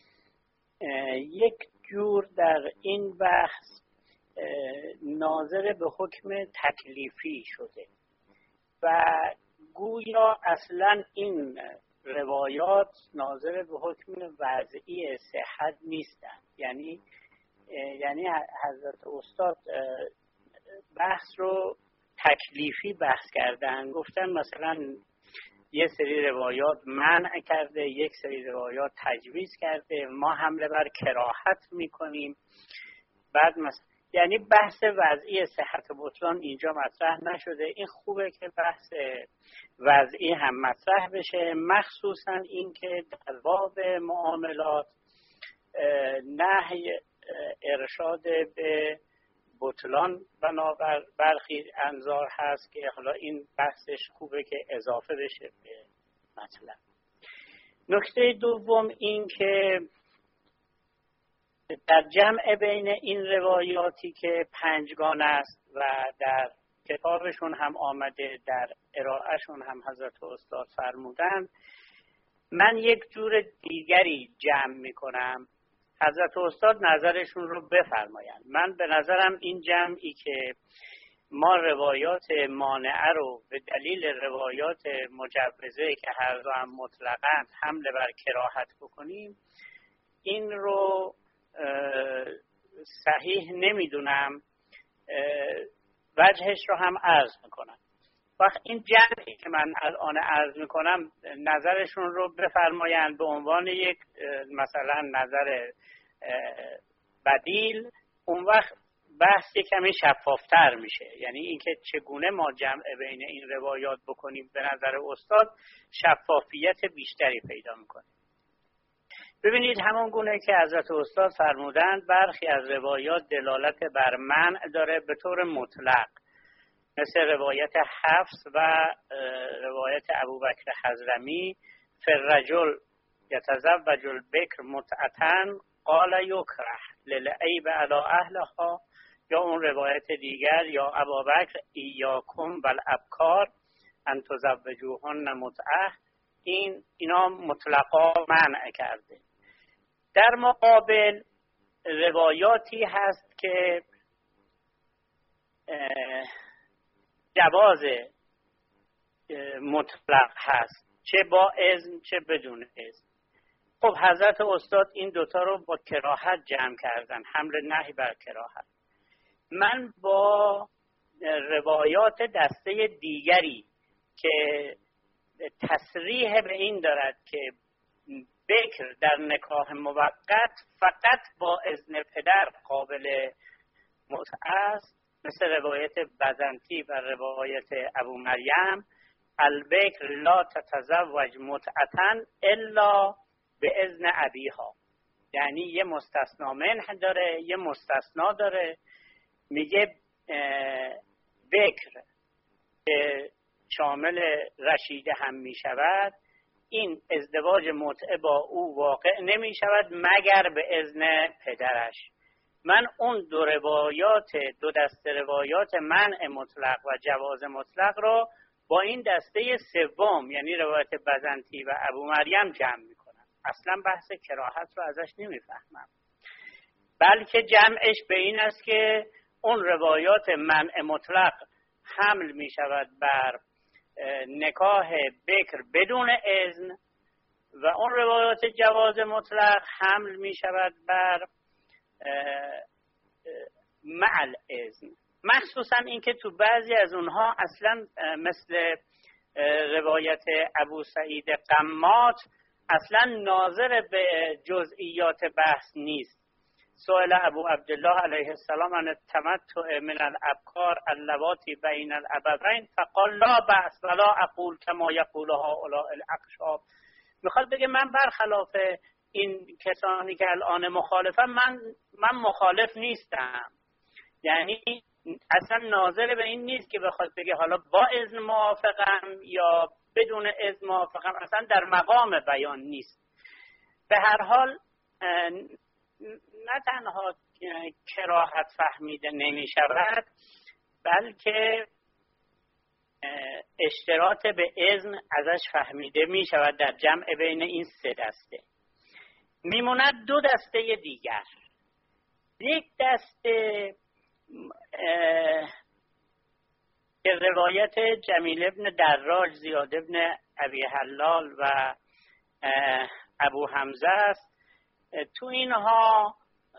یک جور در این بحث ناظر به حکم تکلیفی شده و گویا اصلا این روایات ناظر به حکم وضعی صحت نیستند. یعنی یعنی حضرت استاد بحث رو تکلیفی بحث کردن، گفتن مثلا یک سری روایات منع کرده، یک سری روایات تجویز کرده، ما حمله بر کراهت میکنیم. بعد مثلا یعنی بحث وضعی صحت و بطلان اینجا مطرح نشده. این خوبه که بحث وضعی هم مطرح بشه، مخصوصا این که در باب معاملات نهی ارشاد به بطلان بنابر برخی انظار هست که حالا این بحثش خوبه که اضافه بشه به مطلب. نکته دوم این که در جمع بین این روایاتی که پنجگانه است و در کتابشون هم آمده، در ارائهشون هم حضرت استاد فرمودن، من یک جور دیگری جمع میکنم. حضرت استاد نظرشون رو بفرمایند. من به نظرم این جمعی که ما روایات مانعه رو به دلیل روایات مجوزه که هر دو هم مطلقاً حمله بر کراهت بکنیم، این رو صحیح نمیدونم، وجهش رو هم عرض میکنم. وقت این جمعی که من الان عرض میکنم نظرشون رو بفرمایند به عنوان یک مثلا نظر بدیل، اون وقت بحث کمی شفافتر میشه. یعنی اینکه چگونه ما جمع بین این روایات بکنیم به نظر استاد شفافیت بیشتری پیدا میکنه. ببینید همون گونه که حضرت استاد فرمودند برخی از روایات دلالت بر منع داره به طور مطلق، مثل روایت حفص و روایت ابوبکر حضرمی فالرجل یتزوج البکر متعتن قال یکره للعیب علی اهلها، یا اون روایت دیگر یا ابوبکر ایاکم والابکار ان تزوجوهن متعه، این اینا مطلقا منع کرده. در مقابل روایاتی هست که جواز مطلق هست، چه با اذن چه بدون اذن. خب حضرت استاد این دوتا رو با کراهت جمع کردن، حمل نهی بر کراهت. من با روایات دسته دیگری که تصریح به این دارد که بکر در نکاح موقت فقط با اذن پدر قابل متعه است، مثل روایت بزنطی و روایت ابو مریم البکر لا تتزوج متعتن الا به اذن ابیها. یعنی یه مستثنا منح داره، یه مستثنا داره. میگه بکر که شامل رشیده هم میشود، این ازدواج متعه با او واقع نمی شود مگر به اذن پدرش. من اون دو روایات، دو دسته روایات منع مطلق و جواز مطلق رو با این دسته سوم یعنی روایت بزنطی و ابو مریم جمع میکنم. اصلا بحث کراهت رو ازش نمیفهمم، بلکه جمعش به این است که اون روایات منع مطلق حمل می شود بر نکاح بکر بدون اذن و اون روایات جواز مطلق حمل می شود بر مع الاذن. مخصوصا اینکه تو بعضی از اونها اصلا مثل روایت ابو سعید قمات اصلا ناظر به جزئیات بحث نیست. سئل ابو عبدالله علیه السلام عن التمتع من الابکار اللواتی بین الابوین فقال لا بأس ولا اقول کما یقول هؤلاء الاقشاب. میخواد بگه من برخلاف این کسانی که الان مخالفم، من من مخالف نیستم. یعنی اصلا ناظر به این نیست که بخواد بگه حالا با اذن موافقم یا بدون اذن موافقم، اصلا در مقام بیان نیست. به هر حال نه تنها کراهت فهمیده نمی شود، بلکه اشتراط به اذن ازش فهمیده می شود در جمع بین این سه دسته. میموند دو دسته دیگر. یک دسته که روایت جمیل ابن دراج، زیاد ابن ابی حلال و ابو حمزه است. تو اینها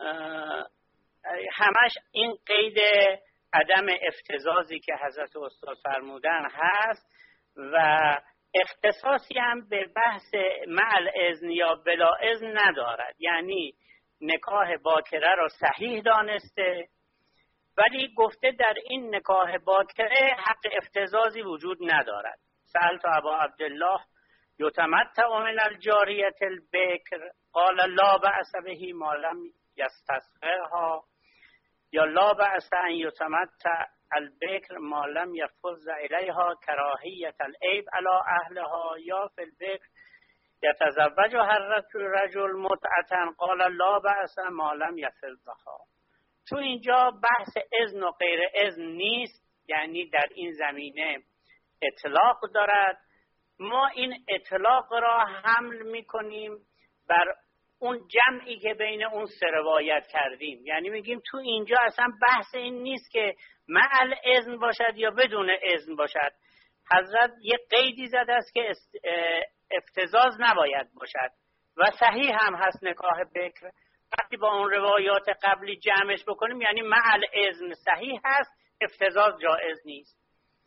همش این قید عدم افتضاضی که حضرت استاد فرمودن هست و اختصاصی هم به بحث مع الاذن یا بلا اذن ندارد. یعنی نکاح باکره را صحیح دانسته، ولی گفته در این نکاح باکره حق افتضاضی وجود ندارد. سألت ابا عبدالله یتمتع من الجاریة البکر قال لا بأس به ما لم یستصغرها. یا لا بأس ان یتمتع البکر ما لم یفض الیها کراهیت العیب علی اهلها، یا فی البکر یتزوج هر رجل متعتا قال لا بأس ما لم یفضها. تو اینجا بحث اذن و غیر اذن نیست، یعنی در این زمینه اطلاق دارد. ما این اطلاق را حمل میکنیم بر اون جمعی که بین اون سه روایت کردیم، یعنی میگیم تو اینجا اصلا بحث این نیست که مع الاذن باشد یا بدون اذن باشد. حضرت یه قیدی زده است که افتضاض نباید باشد و صحیح هم هست نکاح بکر. وقتی با اون روایات قبلی جمعش بکنیم یعنی مع الاذن صحیح هست، افتضاض جائز نیست.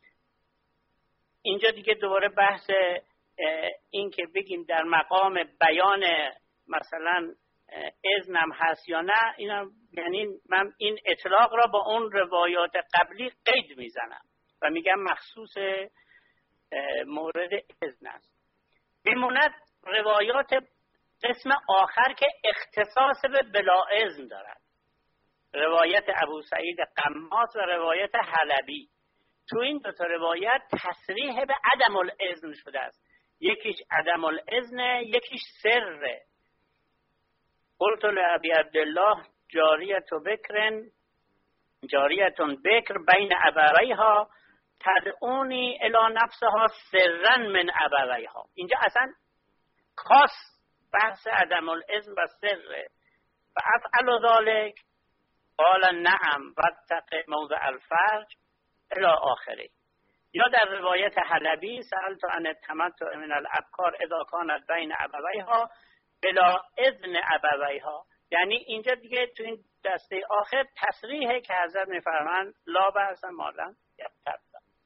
اینجا دیگه دوباره بحث این که بگیم در مقام بیان مثلا اذنم هست یا نه، اینم یعنی من این اطلاق را با اون روایات قبلی قید میزنم و میگم مخصوص مورد اذن است. بماند روایات قسم آخر که اختصاص به بلا اذن دارد، روایت ابو سعید قماس و روایت حلبی. تو این دو تا روایت تصریح به عدم الاذن شده است، یکیش عدم الاذن، یکیش سر. قلت لابی عبدالله جاریت بکرن جاریتون بکر بین ابویها تدعونی الی نفسها سرا من ابویها. اینجا اصلا خاص بحث عدم الاذن و سر. و افعل ذلك قال نعم واتق موضع الفرج الی آخره. یا در روایت حلبی سألت عن التمتع من الابکار اذا کانت بین ابویها بلا اذن ابویها. یعنی اینجا دیگه تو این دسته آخر تصریحه که حضرت میفرمان لا بأس ما لم یفتض.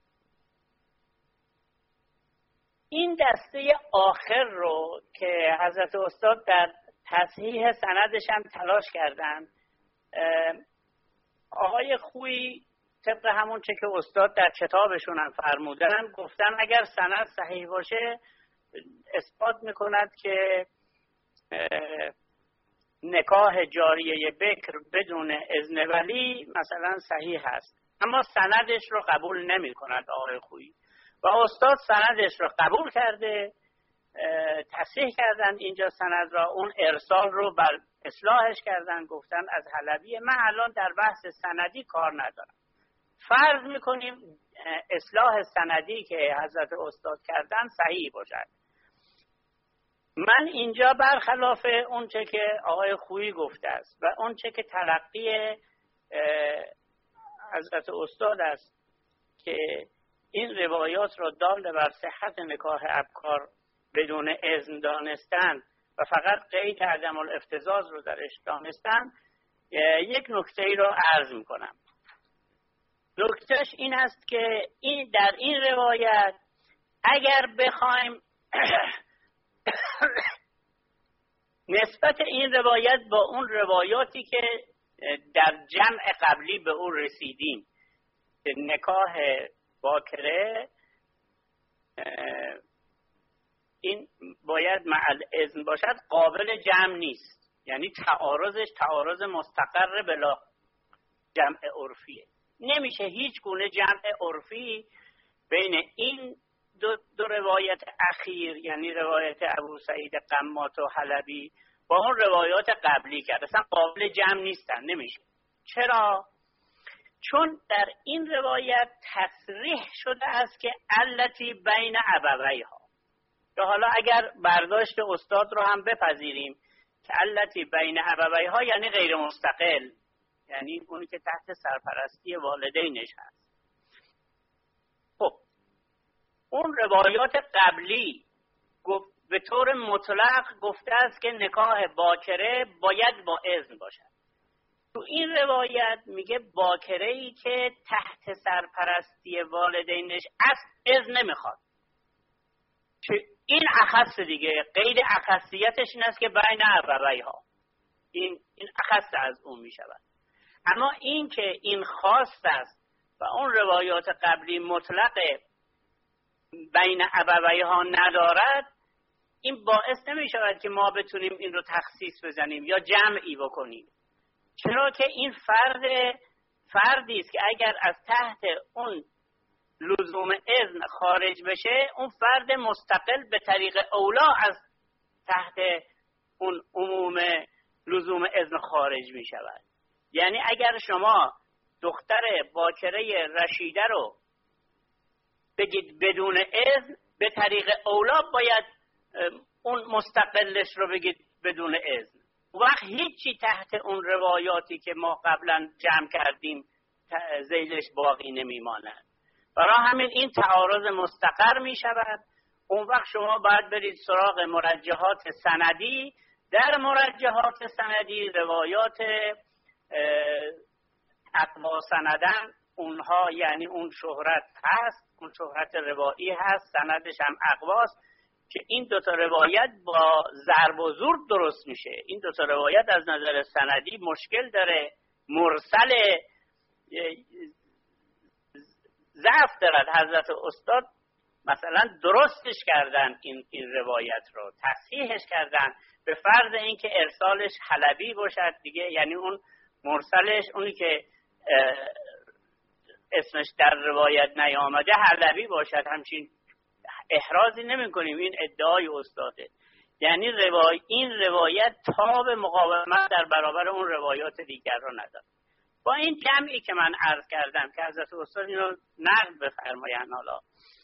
این دسته آخر رو که حضرت استاد در تصحیح سندش هم تلاش کردن، آقای خویی طبق همون چه که استاد در کتابشون هم فرمودن گفتن اگر سند صحیح باشه اثبات میکند که نکاح جاریه بکر بدون اذن ولی مثلا صحیح هست، اما سندش رو قبول نمی کند آقای خویی. و استاد سندش رو قبول کرده، تصحیح کردن اینجا سند را، اون ارسال رو بر اصلاحش کردن، گفتن از حلبیه. من الان در بحث سندی کار ندارم، فرض میکنیم اصلاح سندی که حضرت استاد کردن صحیح باشد. من اینجا برخلاف اون چه که آقای خویی گفته است و اون چه که تلقی حضرت استاد است که این روایات را دال بر صحت نکاح ابکار بدون اذن دانستن و فقط قید عدم الافتضاض رو درش دانستن، یک نکته ای را عرض میکنم. نکتهش این است که این در این روایت اگر بخوایم نسبت این روایت با اون روایاتی که در جمع قبلی به اون رسیدیم که نکاح باکره این باید مع الاذن باشد، قابل جمع نیست، یعنی تعارضش تعارض مستقر بلا جمع عرفیه. نمیشه هیچ گونه جمع عرفی بین این دو, دو روایت اخیر، یعنی روایت ابو سعید قمات و حلبی با اون روایات قبلی کرد، اصلا قابل جمع نیستن، نمیشه. چرا؟ چون در این روایت تصریح شده است که علتی بین ابویها، یا حالا اگر برداشت استاد رو هم بپذیریم که علتی بین ابویها یعنی غیر مستقل، یعنی اونی که تحت سرپرستی والدینش هست. خب اون روایات قبلی به طور مطلق گفته است که نکاح باکره باید با اذن باشد. تو این روایت میگه باکره‌ای که تحت سرپرستی والدینش است اذن نمیخواد. این اخص دیگه، قید اخصیتش این است که بین ابویها، این این اخص از اون میشود. اما این که این خاص است و اون روایات قبلی مطلق بین ابویها ندارد، این باعث نمیشود که ما بتونیم این رو تخصیص بزنیم یا جمعی بکنیم، چرا که این فرد فردی است که اگر از تحت اون لزوم اذن خارج بشه، اون فرد مستقل به طریق اولا از تحت اون عموم لزوم اذن خارج می شود. یعنی اگر شما دختر باکره رشیده رو بگید بدون اذن، به طریق اولا باید اون مستقلش رو بگید بدون اذن. وقت هیچی تحت اون روایاتی که ما قبلا جمع کردیم ذیلش باقی نمیماند. برای همین این تعارض مستقر می شود. اون وقت شما باید برید سراغ مرجحات سندی. در مرجحات سندی روایات اقوا سندن، اونها یعنی اون شهرت هست، اون شهرت روایی هست، سندش هم اقواست که این دوتا روایت با ضرب و زور درست میشه. این دوتا روایت از نظر سندی مشکل داره، مرسل ضعف دارد. حضرت استاد مثلا درستش کردن این این روایت رو، تصحیحش کردن به فرض اینکه ارسالش حلبی باشد دیگه، یعنی اون مرسلش اونی که اسمش در روایت نیامده حلبی باشد. همچین احرازی نمی کنیم، این ادعای استاده. یعنی روای این روایت تاب مقاومت در برابر اون روایات دیگر رو نداره. با این جمعی که من عرض کردم که حضرت استاد اینو نقد بفرمایند، حالا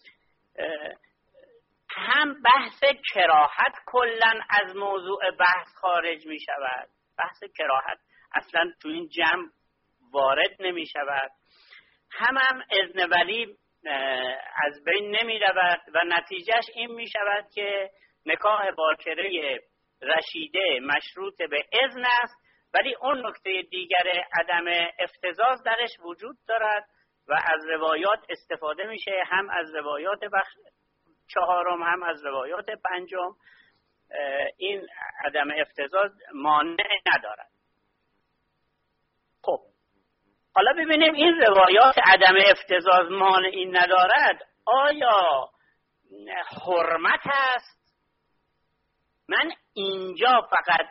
هم بحث کراهت کلن از موضوع بحث خارج می شود. بحث کراهت اصلا تو این جمع وارد نمی شود. هم هم اذن ولی از بین نمی رود و نتیجهش این می شود که نکاح باکره رشیده مشروط به اذن است، ولی اون نکته دیگر عدم افتضاض درش وجود دارد و از روایات استفاده میشه، هم از روایات بخش چهارم هم از روایات پنجم. این عدم افتضاض مانع ندارد. خب حالا ببینیم این روایات عدم افتضاض مانعی ندارد آیا حرمت است؟ من اینجا فقط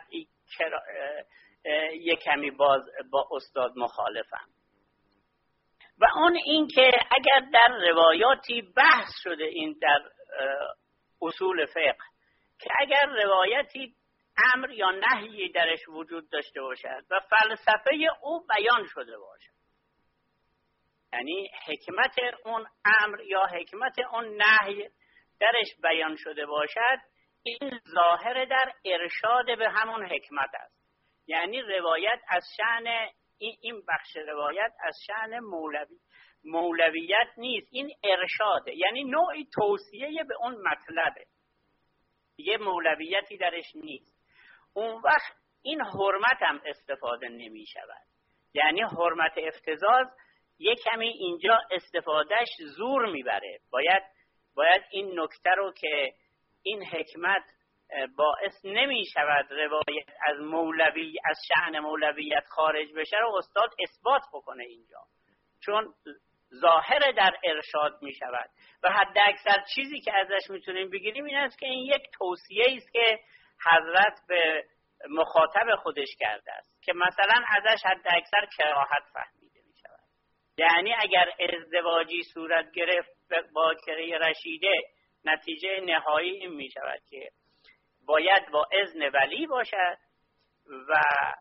یک کمی باز با استاد مخالفم و اون این که اگر در روایاتی بحث شده، این در اصول فقه، که اگر روایتی امر یا نهی درش وجود داشته باشد و فلسفه او بیان شده باشد، یعنی حکمت اون امر یا حکمت اون نهی درش بیان شده باشد، این ظاهر در ارشاد به همون حکمت است. یعنی روایت از شأن این این بخش روایت از شأن مولوی مولویت نیست، این ارشاده، یعنی نوعی توصیه به اون مطلبه، یه مولویتی درش نیست. اون وقت این حرمت هم استفاده نمی شود. یعنی حرمت افتضاض یه کمی اینجا استفادهش زور میبره. باید باید این نکته رو که این حکمت باعث نمی شود روایت از مولوی از شأن مولویت خارج بشه رو استاد اثبات بکنه اینجا، چون ظاهر در ارشاد می شود و حد اکثر چیزی که ازش میتونیم بگیریم این است که این یک توصیه است که حضرت به مخاطب خودش کرده است که مثلا ازش حد اکثر کراهت فهمیده می شود. یعنی اگر ازدواجی صورت گرفت با باکره رشیده، نتیجه نهایی این می شود که باید با اذن ولی باشد و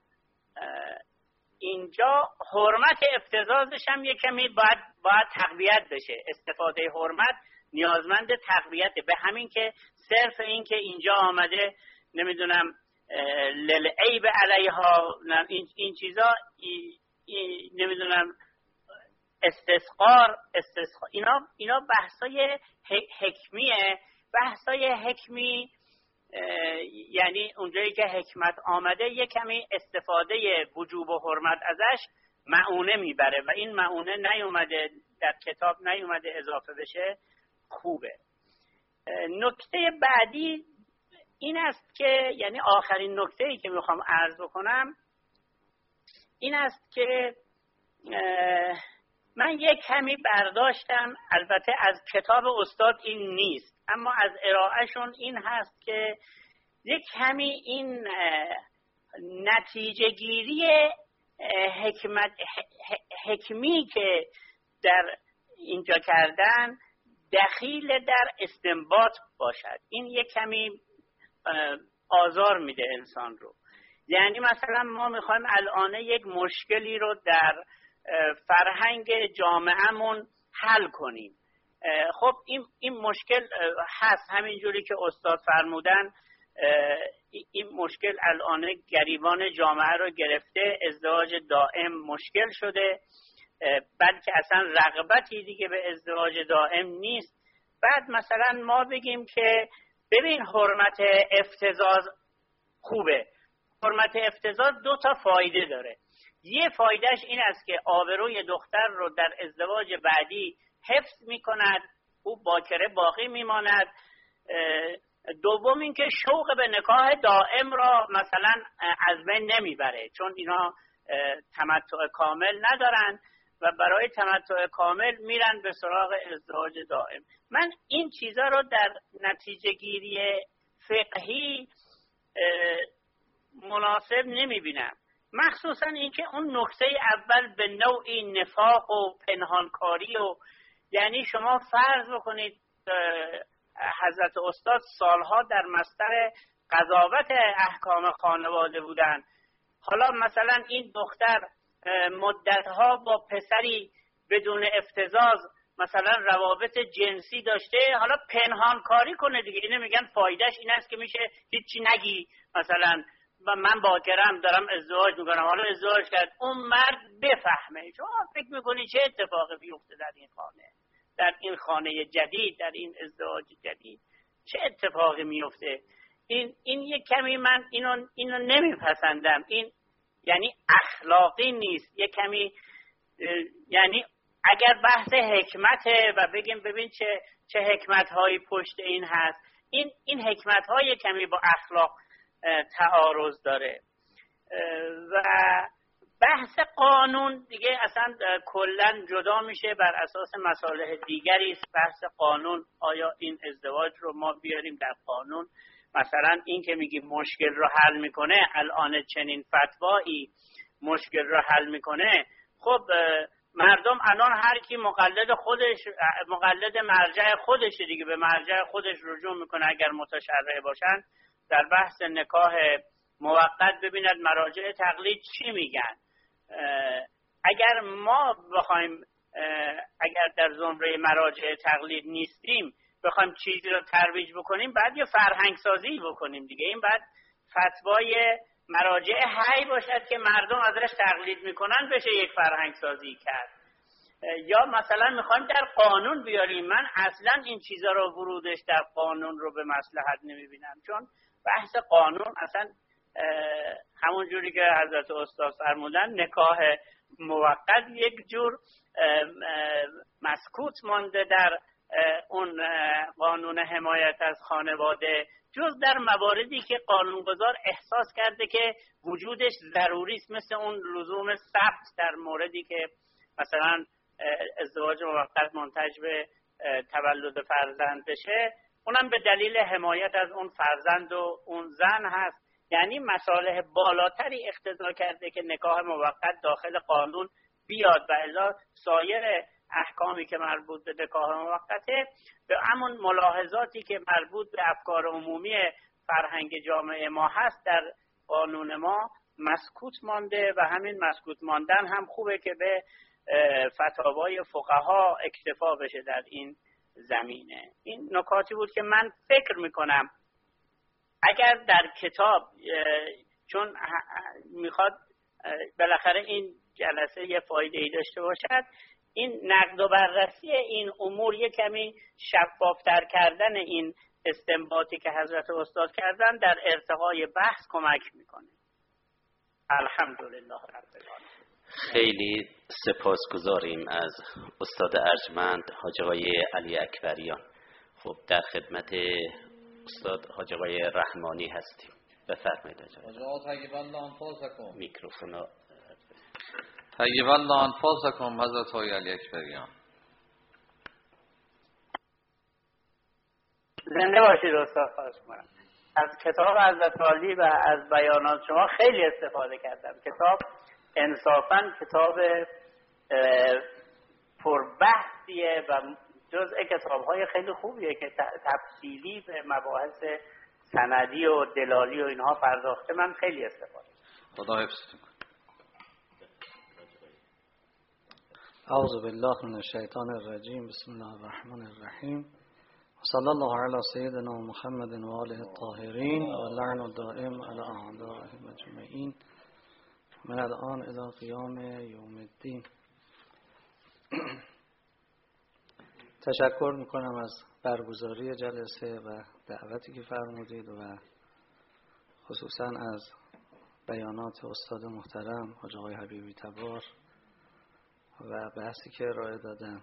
اینجا حرمت افتضاضش هم یک کمی باید, باید تقویت بشه. استفاده حرمت نیازمند تقویت، به همین که صرف این که اینجا آمده نمیدونم للعیب علیها این, این چیزا ای ای نمیدونم استسقار استسقار اینا اینا بحثای حکمیه. بحثای حکمی یعنی اونجایی که حکمت آمده یک کمی استفاده وجوب و حرمت ازش معونه میبره و این معونه نیومده در کتاب، نیومده اضافه بشه. خوبه. نکته بعدی این است که یعنی آخرین نکته‌ای که میخوام عرض بکنم این است که من یک کمی برداشتم، البته از کتاب استاد این نیست اما از ارائهشون این هست که یک کمی این نتیجه گیری حکمت حکمی که در اینجا کردن دخیل در استنباط باشد. این یک کمی آزار میده انسان رو. یعنی مثلا ما میخوایم الان یک مشکلی رو در فرهنگ جامعهمون حل کنیم. خب این این مشکل هست، همینجوری که استاد فرمودن این مشکل الان گریبان جامعه رو گرفته، ازدواج دائم مشکل شده، بلکه اصلا رغبتی دیگه به ازدواج دائم نیست. بعد مثلا ما بگیم که ببین حرمت افتضاح خوبه. حرمت افتضاح دو تا فایده داره. یه فایدهش این است که آبروی دختر رو در ازدواج بعدی حفظ میکند، او باکره باقی میماند. دوم این که شوق به نکاح دائم را مثلا از بین نمیبره، چون اینا تمتع کامل ندارن و برای تمتع کامل میرن به سراغ ازدواج دائم. من این چیزا رو در نتیجه گیری فقهی مناسب نمیبینم، مخصوصا اینکه اون نکته اول به نوعی نفاق و پنهانکاری و یعنی شما فرض بکنید حضرت استاد سالها در مستر قضاوت احکام خانواده بودن، حالا مثلا این دختر مدتها با پسری بدون افتضاح مثلا روابط جنسی داشته، حالا پنهان کاری کنه دیگه. اینه میگن فایدهش این است که میشه هیچی نگی، مثلا من باکرم دارم ازدواج میکنم، حالا ازدواج کرد اون مرد بفهمه. شما فکر میکنی چه اتفاقی بیفته در این خانه، در این خانه جدید، در این ازدواج جدید چه اتفاقی میفته؟ این این یک کمی من اینو اینو نمیپسندم. این یعنی اخلاقی نیست، یک کمی یعنی اگر بحث حکمته و بگیم ببین چه چه حکمت‌هایی پشت این هست، این این حکمت‌های کمی با اخلاق تعارض داره. و بحث قانون دیگه اصلا کلا جدا میشه، بر اساس مصالح دیگری است. بحث قانون، آیا این ازدواج رو ما بیاریم در قانون؟ مثلا این که میگی مشکل رو حل میکنه، الان چنین فتوایی مشکل رو حل میکنه، خب مردم الان هر کی مقلد خودش، مقلد مرجع خودش دیگه، به مرجع خودش رجوع میکنه. اگر متشرع باشن در بحث نکاح موقت ببیند مراجع تقلید چی میگن. اگر ما بخوایم، اگر در زمره مراجع تقلید نیستیم، بخوایم چیزی رو ترویج بکنیم، بعد یه فرهنگ سازی بکنیم دیگه. این بعد فتوای مراجع حی باشد که مردم ازش تقلید میکنن، بشه یک فرهنگ سازی کرد. یا مثلا میخوایم در قانون بیاریم، من اصلا این چیزا رو ورودش در قانون رو به مصلحت نمیبینم، چون بحث قانون اصلا همون جوری که حضرت استاد فرمودن نکاح موقت یک جور مسکوت مانده در اون قانون حمایت از خانواده، جز در مواردی که قانونگذار احساس کرده که وجودش ضروری است، مثل اون لزوم ثبت در موردی که مثلا ازدواج موقت منتج به تولد فرزند بشه، اونم به دلیل حمایت از اون فرزند و اون زن هست. یعنی مصالح بالاتری اقتضا کرده که نکاح موقت داخل قانون بیاد و الا سایر احکامی که مربوط به نکاح موقته به همون ملاحظاتی که مربوط به افکار عمومی فرهنگ جامعه ما هست در قانون ما مسکوت مانده و همین مسکوت ماندن هم خوبه که به فتاوای فقها اکتفا بشه در این زمینه. این نکاتی بود که من فکر میکنم اگر در کتاب، چون میخواد بالاخره این جلسه یه فایده ای داشته باشد، این نقد و بررسی این امور یک کمی شفافتر کردن این استنباطی که حضرت استاد کردن در ارتقای بحث کمک میکنه. الحمدلله رب العالمین. خیلی سپاسگزاریم از استاد ارجمند حاج آقای علی اکبریان. خب در خدمت استاد حاج آقای رحمانی هستیم. بفرمایید حاج آقا. طیب الله انفاسکم. میکروفون طیب الله انفاسکم حضرت آقای علی اکبریان. زنده باشید استاد. خواهش می‌کنم. از کتاب حضرت عالی و از بیانات شما خیلی استفاده کردم. کتاب انصافاً کتاب پربحثیه و جزء کتاب‌های خیلی خوبیه که تفصیلی به مباحث سندی و دلالی و اینها پرداخته. من خیلی استفاده. خدا حفظتون کنه. اعوذ بالله من الشیطان الرجیم. بسم الله الرحمن الرحیم. صلی الله علی سیدنا محمد و آله الطاهرین و لعن الدائم علی اعدائهم اجمعین من الان الی قیام یوم الدین. تشکر میکنم از برگزاری جلسه و دعوتی که فرمودید و خصوصا از بیانات استاد محترم حاج آقای حبیبی تبار و بحثی که ارائه دادن.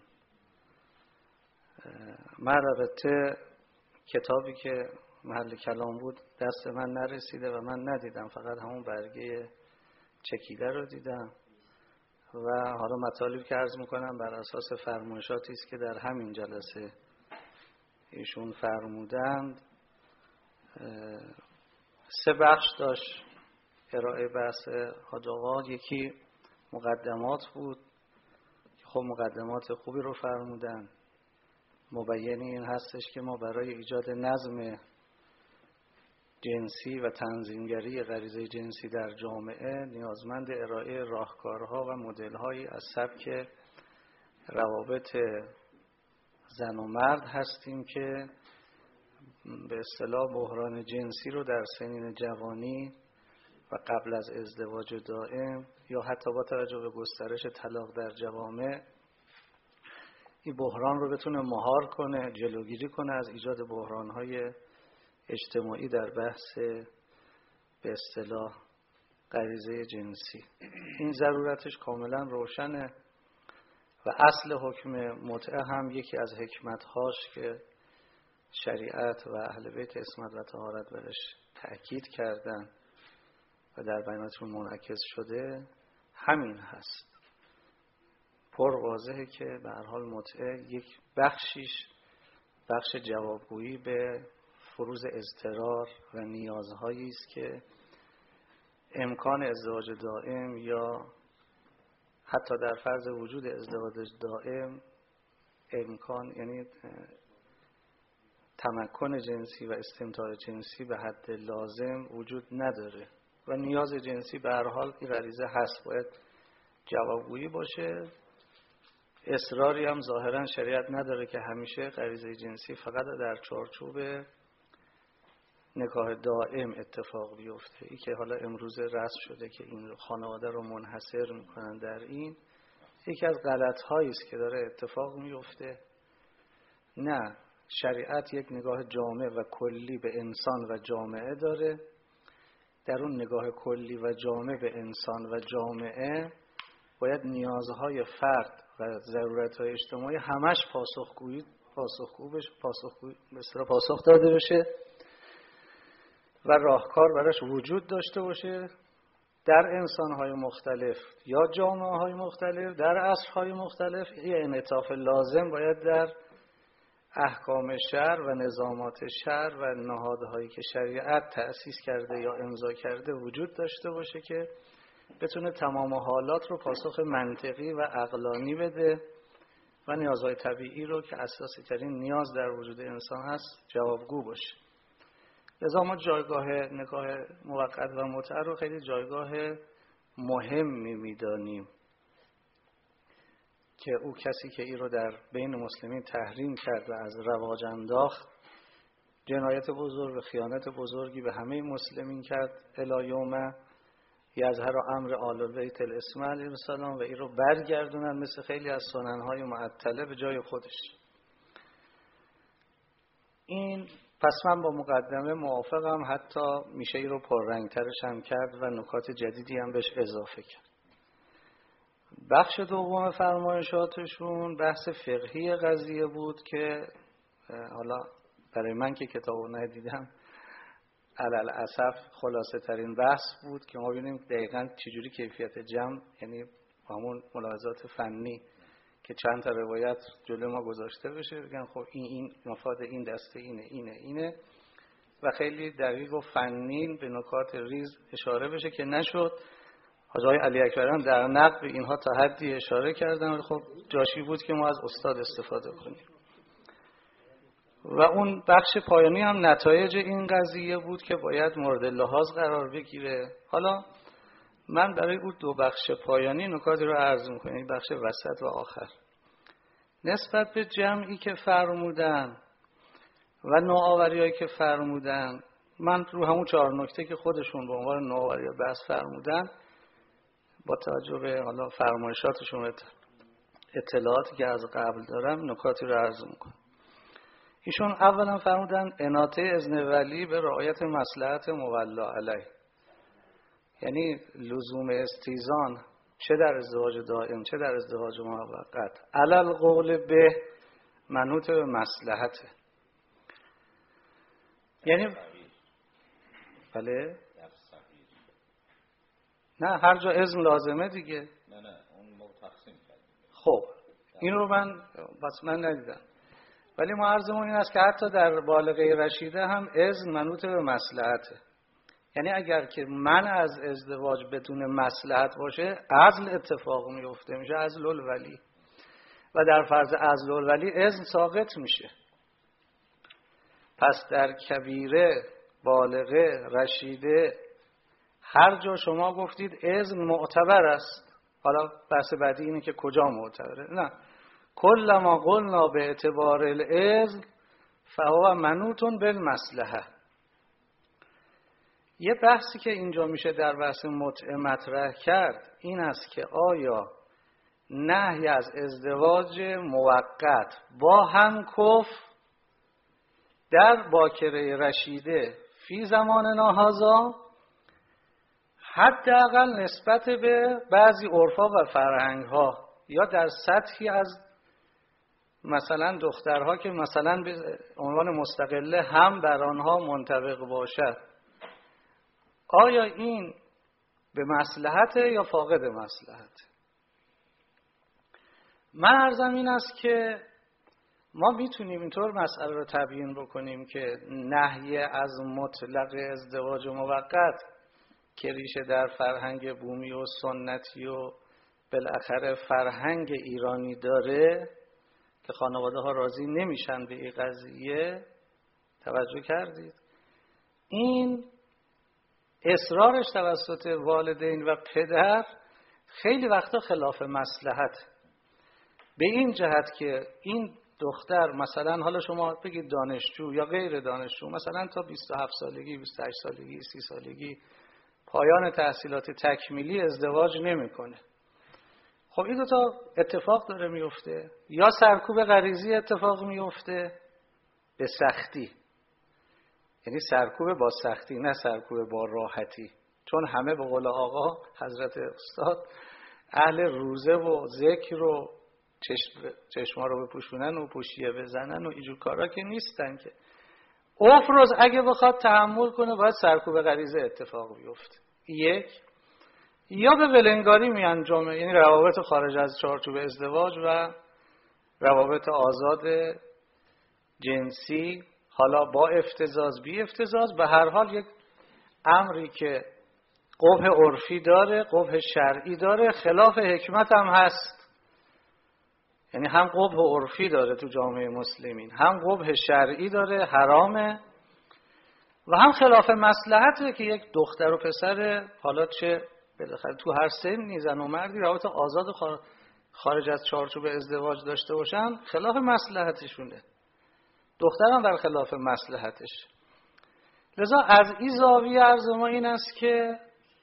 من البته کتابی که محل کلام بود دست من نرسیده و من ندیدم، فقط همون برگه چکیده رو دیدم و حالا مطالبی که عرض میکنم بر اساس فرمایشاتی است که در همین جلسه ایشون فرمودند. سه بخش داشت ارائه بحث حاج آقا. یکی مقدمات بود که خب مقدمات خوبی رو فرمودن. مبین این هستش که ما برای ایجاد نظم جنسی و تنظیمگری غریزه جنسی در جامعه نیازمند ارائه راهکارها و مدل‌هایی از سبک روابط زن و مرد هستیم که به اصطلاح بحران جنسی رو در سنین جوانی و قبل از ازدواج دائم یا حتی با توجه به گسترش طلاق در جوامع این بحران رو بتونه مهار کنه، جلوگیری کنه از ایجاد بحران‌های اجتماعی در بحث به اصطلاح غریزه جنسی. این ضرورتش کاملا روشنه و اصل حکم متعه هم یکی از حکمت‌هاش که شریعت و اهل بیت عصمت و طهارت برش تأکید کردن و در بیاناتشون منعکس شده همین هست. پر واضحه که به هر حال متعه یک بخشیش بخش جوابگویی به فروز اضطرار و نیازهایی است که امکان ازدواج دائم یا حتی در فرض وجود ازدواج دائم امکان یعنی تمکن جنسی و استمتاع جنسی به حد لازم وجود نداره و نیاز جنسی به هر حال این غریزه هست، باید جوابگویی باشه. اصراری هم ظاهرا شریعت نداره که همیشه غریزه جنسی فقط در چارچوب نکاح دائم اتفاق بیفته. ای که حالا امروز رسم شده که این خانواده رو منحصر میکنن در این، یکی از غلط‌هایی است که داره اتفاق میفته. نه، شریعت یک نگاه جامع و کلی به انسان و جامعه داره. در اون نگاه کلی و جامع به انسان و جامعه باید نیازهای فرد و ضرورت‌های اجتماعی همش پاسخگویی پاسخگو بشه، پاسخگویی به اصطلاح پاسخ داده بشه و راهکار براش وجود داشته باشه در انسان‌های مختلف یا جامعه‌های مختلف در عصرهای مختلف. این انعطاف لازم باید در احکام شرع و نظامات شرع و نهادهایی که شریعت تأسیس کرده یا امضا کرده وجود داشته باشه که بتونه تمام حالات رو پاسخ منطقی و عقلانی بده و نیازهای طبیعی رو که اساسی ترین نیاز در وجود انسان هست جوابگو باشه. لذا ما جایگاه نکاح موقت و متعه رو خیلی جایگاه مهمی میدانیم که او کسی که این رو در بین مسلمین تحریم کرد و از رواج انداخت جنایت بزرگ و خیانت بزرگی به همه مسلمین کرد الی یوم یظهر امر آل البیت الاسم علیه السلام و این رو برگردونن مثل خیلی از سننهای معطله به جای خودش. این پس من با مقدمه موافقم، حتی میشه این رو پررنگترش هم کرد و نکات جدیدی هم بهش اضافه کرد. بخش دوم فرمایشاتشون بحث فقهی قضیه بود که حالا برای من که کتابو ندیدم علل اسف خلاصه ترین بحث بود که ما ببینیم دقیقاً چجوری کیفیت جمع، یعنی همون ملاحظات فنی که چند تا روایت جلوی ما گذاشته بشه بگن خب این این مفاد این دسته اینه اینه اینه و خیلی دقیق و فنی به نکات ریز اشاره بشه که نشد. حاج آقای علی اکبریان در نقد اینها تا حدی اشاره کردن، ولی خب جاشی بود که ما از استاد استفاده کنیم. و اون بخش پایانی هم نتایج این قضیه بود که باید مورد لحاظ قرار بگیره. حالا من برای اون دو بخش پایانی نکاتی رو عرض می‌کنم، بخش وسط و آخر. نسبت به جمعی که فرمودن و نوآوری‌هایی که فرمودن، من رو همون چهار نکته که خودشون به عنوان نوآوری بحث فرمودن، با توجه به حالا فرمایشاتشون اطلاعاتی که از قبل دارم نکاتی رو عرض می‌کنم. ایشون اولا فرمودن اناطه اذن ولی به رعایت مصلحت مولا علیه، یعنی لزوم استیزان چه در ازدواج دائم چه در ازدواج موقت علل قول به منوط به مصلحته. یعنی بله نه هر جا اذن لازمه دیگه. نه نه اون موقع تقسیم کرد. خب این رو من بس من ندیدم، ولی ما عرضمون این است که حتی در بالغه رشیده هم اذن منوط به مصلحته. یعنی اگر که من از ازدواج بدون مصلحت باشه عزل اتفاق میفته، میشه عزل الولی، و در فرض عزل الولی اذن ساقط میشه. پس در کبیره، بالغه، رشیده هر جا شما گفتید اذن معتبر است. حالا بحث بعدی اینه که کجا معتبره. نه، کل ما قلنا به اعتبار الاذن فهو منوط بالمصلحه. یه بحثی که اینجا میشه در بحث متعه مطرح کرد این است که آیا نهی از ازدواج موقت با هم کفر در باکره رشیده فی زمان ناهازا حداقل نسبت به بعضی عرفا و فرهنگ‌ها یا در سطحی از مثلا دخترها که مثلا به عنوان مستقله هم بر آنها منطبق باشد، آیا این به مصلحته یا فاقد مصلحت؟ من عرضم این است که ما میتونیم اینطور مسئله رو تبیین بکنیم که نهی از مطلق ازدواج موقت که ریشه در فرهنگ بومی و سنتی و بالاخره فرهنگ ایرانی داره که خانواده ها راضی نمیشن به این قضیه، توجه کردید؟ این اصرارش توسط والدین و پدر خیلی وقتا خلاف مصلحت، به این جهت که این دختر مثلا حالا شما بگید دانشجو یا غیر دانشجو مثلا تا بیست و هفت سالگی، بیست و هشت سالگی، سی سالگی پایان تحصیلات تکمیلی ازدواج نمیکنه. خب این دو تا اتفاق داره میفته، یا سرکوب غریزی اتفاق میفته به سختی، یعنی سرکوب با سختی نه سرکوب با راحتی، چون همه به قول آقا حضرت استاد اهل روزه و ذکر و چشم چشما رو بپوشونن و پوشیه بزنن و اینجور کارا که نیستن که. افروز اگه بخواد تحمل کنه باید سرکوب غریزه اتفاق بیفته. یک، یا به ولنگاری می انجامه، یعنی روابط خارج از چارچوب ازدواج و روابط آزاد جنسی، حالا با افتضاض بی افتضاض، به هر حال یک امری که قبح عرفی داره، قبح شرعی داره، خلاف حکمت هم هست. یعنی هم قبح عرفی داره تو جامعه مسلمین، هم قبح شرعی داره، حرامه، و هم خلاف مصلحته که یک دختر و پسر حالا چه بالاخره تو هر سنی زن و مردی روابط آزاد خارج از چارچوب ازدواج داشته باشن، خلاف مصلحتشونه، دخترم بر خلاف مصلحتش. لذا از این زاویه عرض ما این است که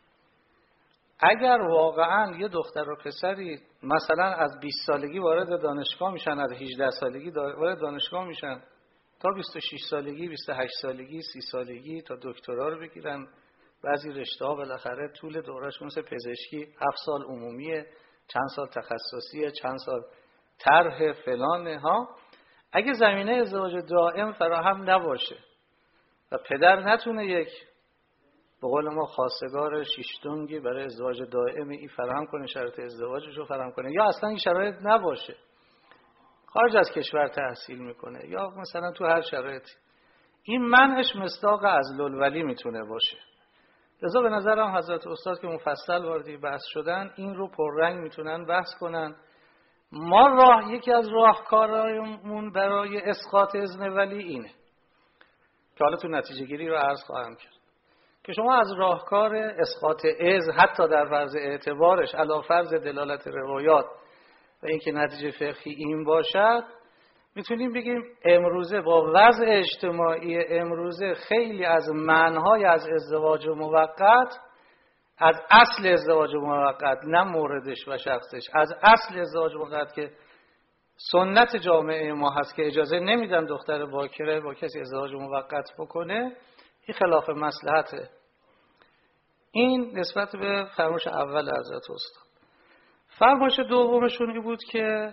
اگر واقعا یه دختر و پسری مثلا از بیست سالگی وارد دانشگاه میشن، از هجده سالگی وارد دانشگاه میشن تا بیست و شش سالگی، بیست و هشت سالگی، سی سالگی تا دکترا رو بگیرن، بعضی رشته‌ها بالاخره طول دوره‌شون مثل پزشکی هفت سال عمومیه، چند سال تخصصیه، چند سال طرح فلانه ها. اگه زمینه ازدواج دائم فراهم نباشه و پدر نتونه یک به قول ما خواستگار شیشتونگی برای ازدواج دائم این فراهم کنه، شرط ازدواجش رو فراهم کنه، یا اصلا این شرایط نباشه، خارج از کشور تحصیل میکنه یا مثلا تو هر شرایطی، این منعش مصداق عزل الولی میتونه باشه. لذا به نظرم حضرت استاد که مفصل وارد بحث شدن این رو پررنگ میتونن بحث کنن. ما راه یکی از راهکارمون برای اسقاط اذن ولی اینه که حالا تو نتیجه گیری رو عرض خواهم کرد که شما از راهکار اسقاط اذن حتی در فرض اعتبارش علی فرض دلالت روایات و اینکه نتیجه فقهی این باشد، میتونیم بگیم امروزه با وضع اجتماعی امروزه خیلی از معنهای از ازدواج موقت، از اصل ازدواج موقت نه موردش و شخصش، از اصل ازدواج موقت که سنت جامعه ما هست که اجازه نمیدن دختر باکره با کسی ازدواج موقت بکنه، این خلاف مصلحته. این نسبت به فرمایش اول حضرت استاد. فرمایش دومشون این بود که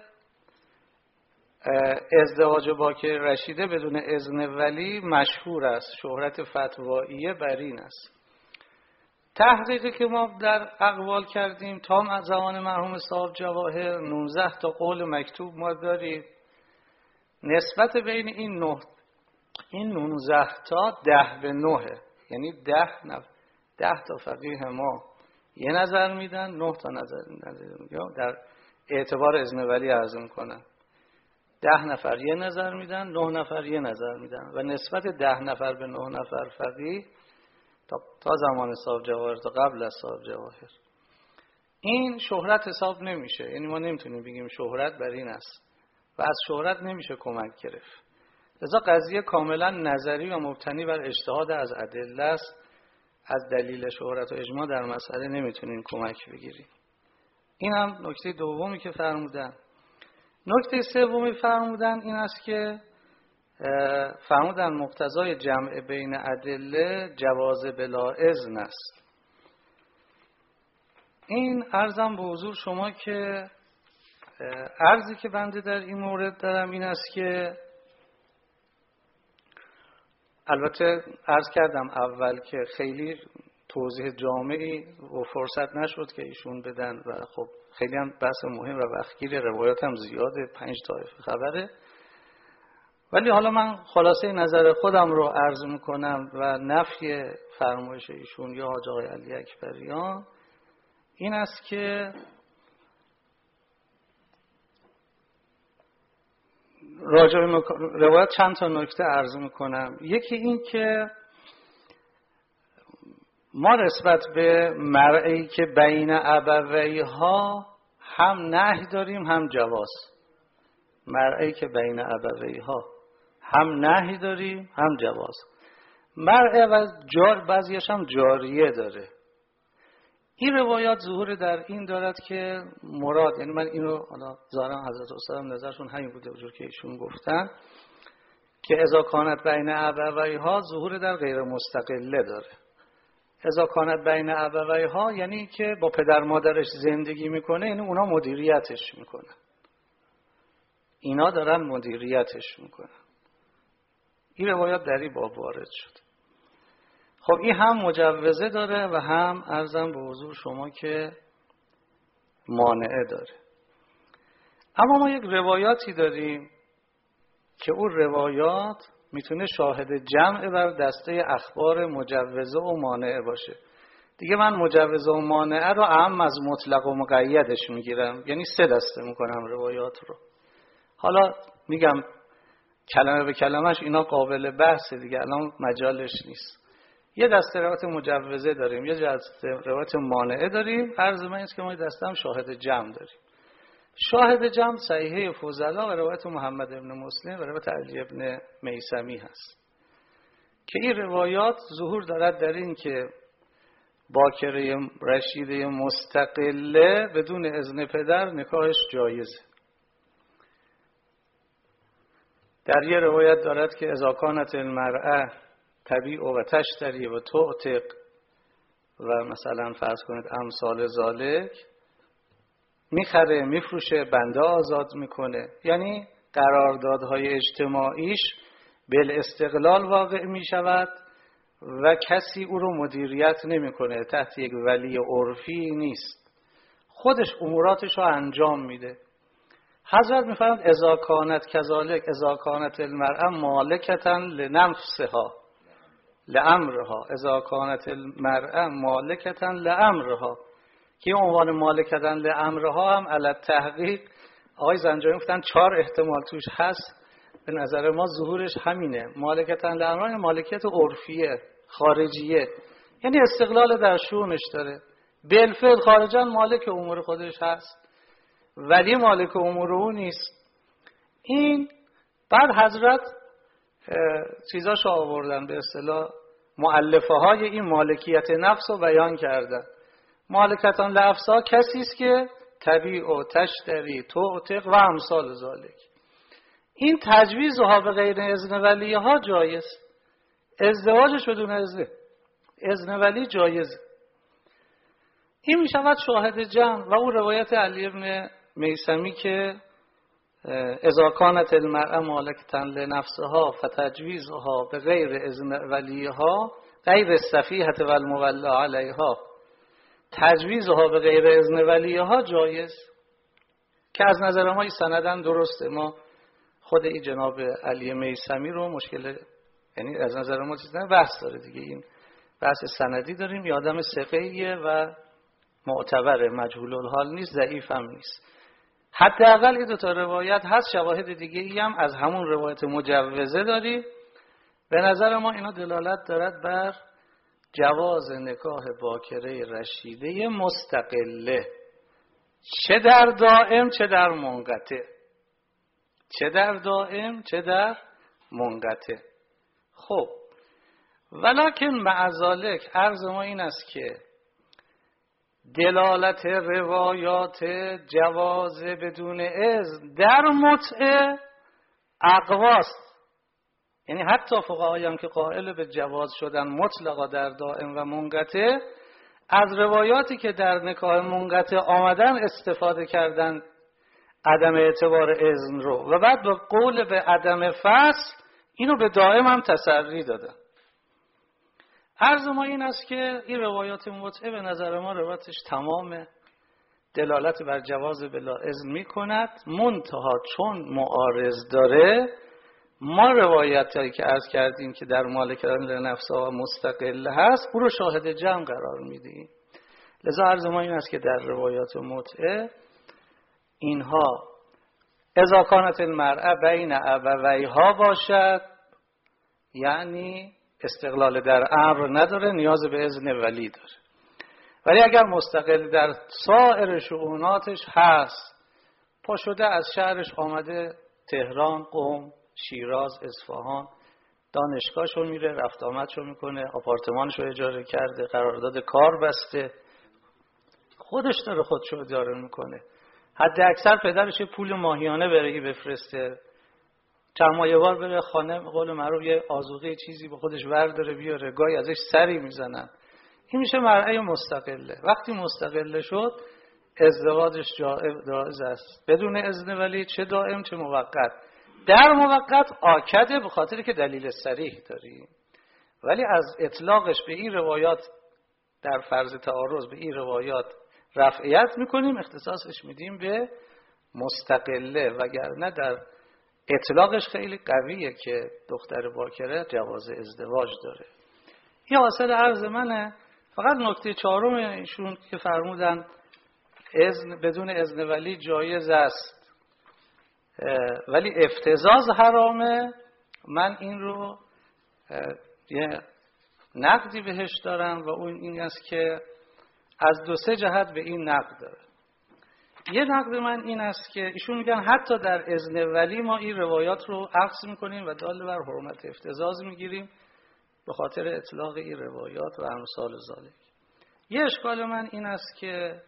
ازدواج باکر رشیده بدون اذن ولی مشهور است، شهرت فتواییه بر این است. تحقیقی که ما در اقوال کردیم تا از زمان مرحوم صاحب جواهر نوزده تا قول مکتوب ما داریم. نسبت بین این نه این نوزده تا ده به نهه، یعنی ده نف... ده تا فقیه ما یه نظر میدن، نه تا نظر میدن در اعتبار اذن ولی عرض میکنن. ده نفر یه نظر میدن، نه نفر یه نظر میدن و نسبت ده نفر به نه نفر فقیه تا, تا زمان صاحب جواهر، تا قبل از صاحب جواهر این شهرت حساب نمیشه. یعنی ما نمیتونیم بگیم شهرت بر این است و از شهرت نمیشه کمک گرفت. لذا قضیه کاملا نظری و مبتنی بر اجتهاد از ادله است. از دلیل شهرت و اجماع در مسئله نمیتونیم کمک بگیریم. این هم نکته دومی که فرمودن. نکته سومی فرمودن این است که فرمودن مقتضای جمع بین ادله جواز بلا اذن است. این عرضم به حضور شما که عرضی که بنده در این مورد دارم این است که البته عرض کردم اول که خیلی توضیح جامعی و فرصت نشد که ایشون بدن و خب خیلی هم بحث مهم و وقتگیر، روایات هم زیاده، پنج طایفه خبره. ولی حالا من خلاصه نظر خودم رو عرض میکنم و نفی فرمایش ایشون یا حاج آقای علی اکبریان این است که راجع به روایت چند تا نکته عرض میکنم. یکی این که ما نسبت به مرئی که بین ابویها هم نهی داریم هم جواز. مرئی که بین ابویها هم نهی داریم هم جواز. مرئی و جار بعضیش هم جاریه داره. این روایات ظهور در این دارد که مراد، یعنی من اینو حالا ظاهرا حضرت استادم نظرشون همین بوده اونجور که ایشون گفتن که اذا کانت بین ابویها ظهور در غیر مستقله داره. اذا کانت بین ابویها یعنی که با پدر مادرش زندگی میکنه، یعنی اونا مدیریتش میکنن، اینا دارن مدیریتش میکنن. این روایات در این باب وارد شد. خب این هم مجوزه داره و هم عرضم به حضور شما که مانعه داره. اما ما یک روایاتی داریم که اون روایات میتونه شاهد جمع بر دسته اخبار مجوزه و مانعه باشه. دیگه من مجوزه و مانعه رو اهم از مطلق و مقیدش میگیرم، یعنی سه دسته میکنم روایات رو. حالا میگم کلمه به کلمش اینا قابل بحثه دیگه، الان مجالش نیست. یه دسته روایت مجوزه داریم، یه دسته روایت مانعه داریم. عرض من است که ما یه دسته هم شاهد جمع داریم. شاهد جمع صحیحه فضلا و روایت محمد ابن مسلم و روایت علی ابن میثمی هست که این روایات ظهور دارد در این که باکره رشیده مستقله بدون اذن پدر نکاحش جایزه. در یه روایت دارد که اذا کانت المرأه تبیع و تشتری و تعتق و مثلا فرض کنید امثال ذالک، میخره میفروشه بنده آزاد میکنه، یعنی قراردادهای اجتماعیش بالاستقلال واقع میشود و کسی او رو مدیریت نمیکنه، تحت یک ولی عرفی نیست، خودش اموراتش رو انجام میده. حضرت میفرماید اذا کانت کذالک اذا کانت المرأه مالکتا لنفسها، لامرها اذا کانت المرأه مالکتا لامرها، که عنوان مالکتا لامرها هم علی تحقیق آقای زنجانی گفتن چهار احتمال توش هست. به نظر ما ظهورش همینه. مالکتا لامرها مالکیت عرفیه خارجیه، یعنی استقلال در شؤونش داره، بالفعل خارجا مالک امور خودش هست ولی مالک امور او نیست. این بعد حضرت چیزاشو آوردن، به اصطلاح مؤلفه های این مالکیت نفس رو بیان کردن. مالکتان لنفسها کسی است که تبیع و تشتری تعتق و امثال ذالک. این تجویز ها به غیر اذن ولی ها جایز، ازدواجش بدون اذن اذن ولی جایز. این می شود شاهد جمع و اون روایت علی بن میثمی که اذا کانت المرأة مالکة لنفسها فتجویزها به غیر اذن ولیها غیر الصفیحة و المولی علیها، تجویزها به غیر اذن ولیها جایز، که از نظر ما این سندن درسته. ما خود این جناب علی میثمی رو مشکل، یعنی از نظر ما چیز نه، بحث داره دیگه، این بحث سندی داریم، یه آدم ثقه‌ایه و معتبره، مجهول الحال نیست، ضعیف هم نیست. حداقل این دو تا روایت هست. شواهد دیگه ای هم از همون روایت مجوزه داریم. به نظر ما اینا دلالت دارد بر جواز نکاح باکره رشیده مستقله، چه در دائم چه در منقطع، چه در دائم چه در منقطع. خب ولکن معذالک عرض ما این است که دلالت روایات جواز بدون اذن در متعه اقواست، یعنی حتی فقهایی هم که قائل به جواز شدن مطلقا در دائم و منقطع، از روایاتی که در نکاح منقطع آمدن استفاده کردن عدم اعتبار اذن رو و بعد با قول به عدم فصل اینو به دائم هم تسری دادن. عرض ما این است که این روایات متعه به نظر ما روایتش تمام دلالت بر جواز بلا اذن می کند، منتها چون معارض داره ما روایت هایی که عرض کردیم که در مالکتن لنفسها مستقل هست او رو شاهد جمع قرار میدیم. لذا عرض ما این است که در روایات متعه اینها اذا کانت المرأة بین ابویها باشد، یعنی استقلال در امر نداره، نیاز به اذن ولی داره. ولی اگر مستقل در سایر شؤوناتش هست، پا شده از شهرش آمده تهران، قم، شیراز، اصفهان، دانشگاهشو میره، رفت آمدشو میکنه، آپارتمانشو اجاره کرده، قرارداد کار بسته، خودش داره خودشو اداره میکنه. حد اکثر پدرش پول ماهیانه برای بفرسته، چند ماه یه بار بره خانه، قول معروف یه آذوقه چیزی به خودش ورداره بیاره، گاهی ازش سری میزنن. این میشه مرأة مستقله. وقتی مستقله شد ازدواجش جایز است بدون اذن ولی، چه دائم چه موقت. در موقت آکده به خاطر که دلیل صریح داریم، ولی از اطلاقش به این روایات در فرض تعارض به این روایات رفعیت میکنیم، اختصاصش میدیم به مستقله، وگرنه در اطلاقش خیلی قویه که دختر باکره جواز ازدواج داره. این حاصل عرض منه. فقط نکته چهارم ایشون که فرمودن اذن بدون اذن ولی جایز است ولی افتضاض حرامه، من این رو یه نقدی بهش دارم و اون این است که از دو سه جهت به این نقد داره. یه نقد من این است که ایشون میگن حتی در اذن ولی ما این روایات رو عکس میکنیم و دال بر حرمت افتضاض میگیریم به خاطر اطلاق این روایات و امثال ذالک. یه اشکال من این است که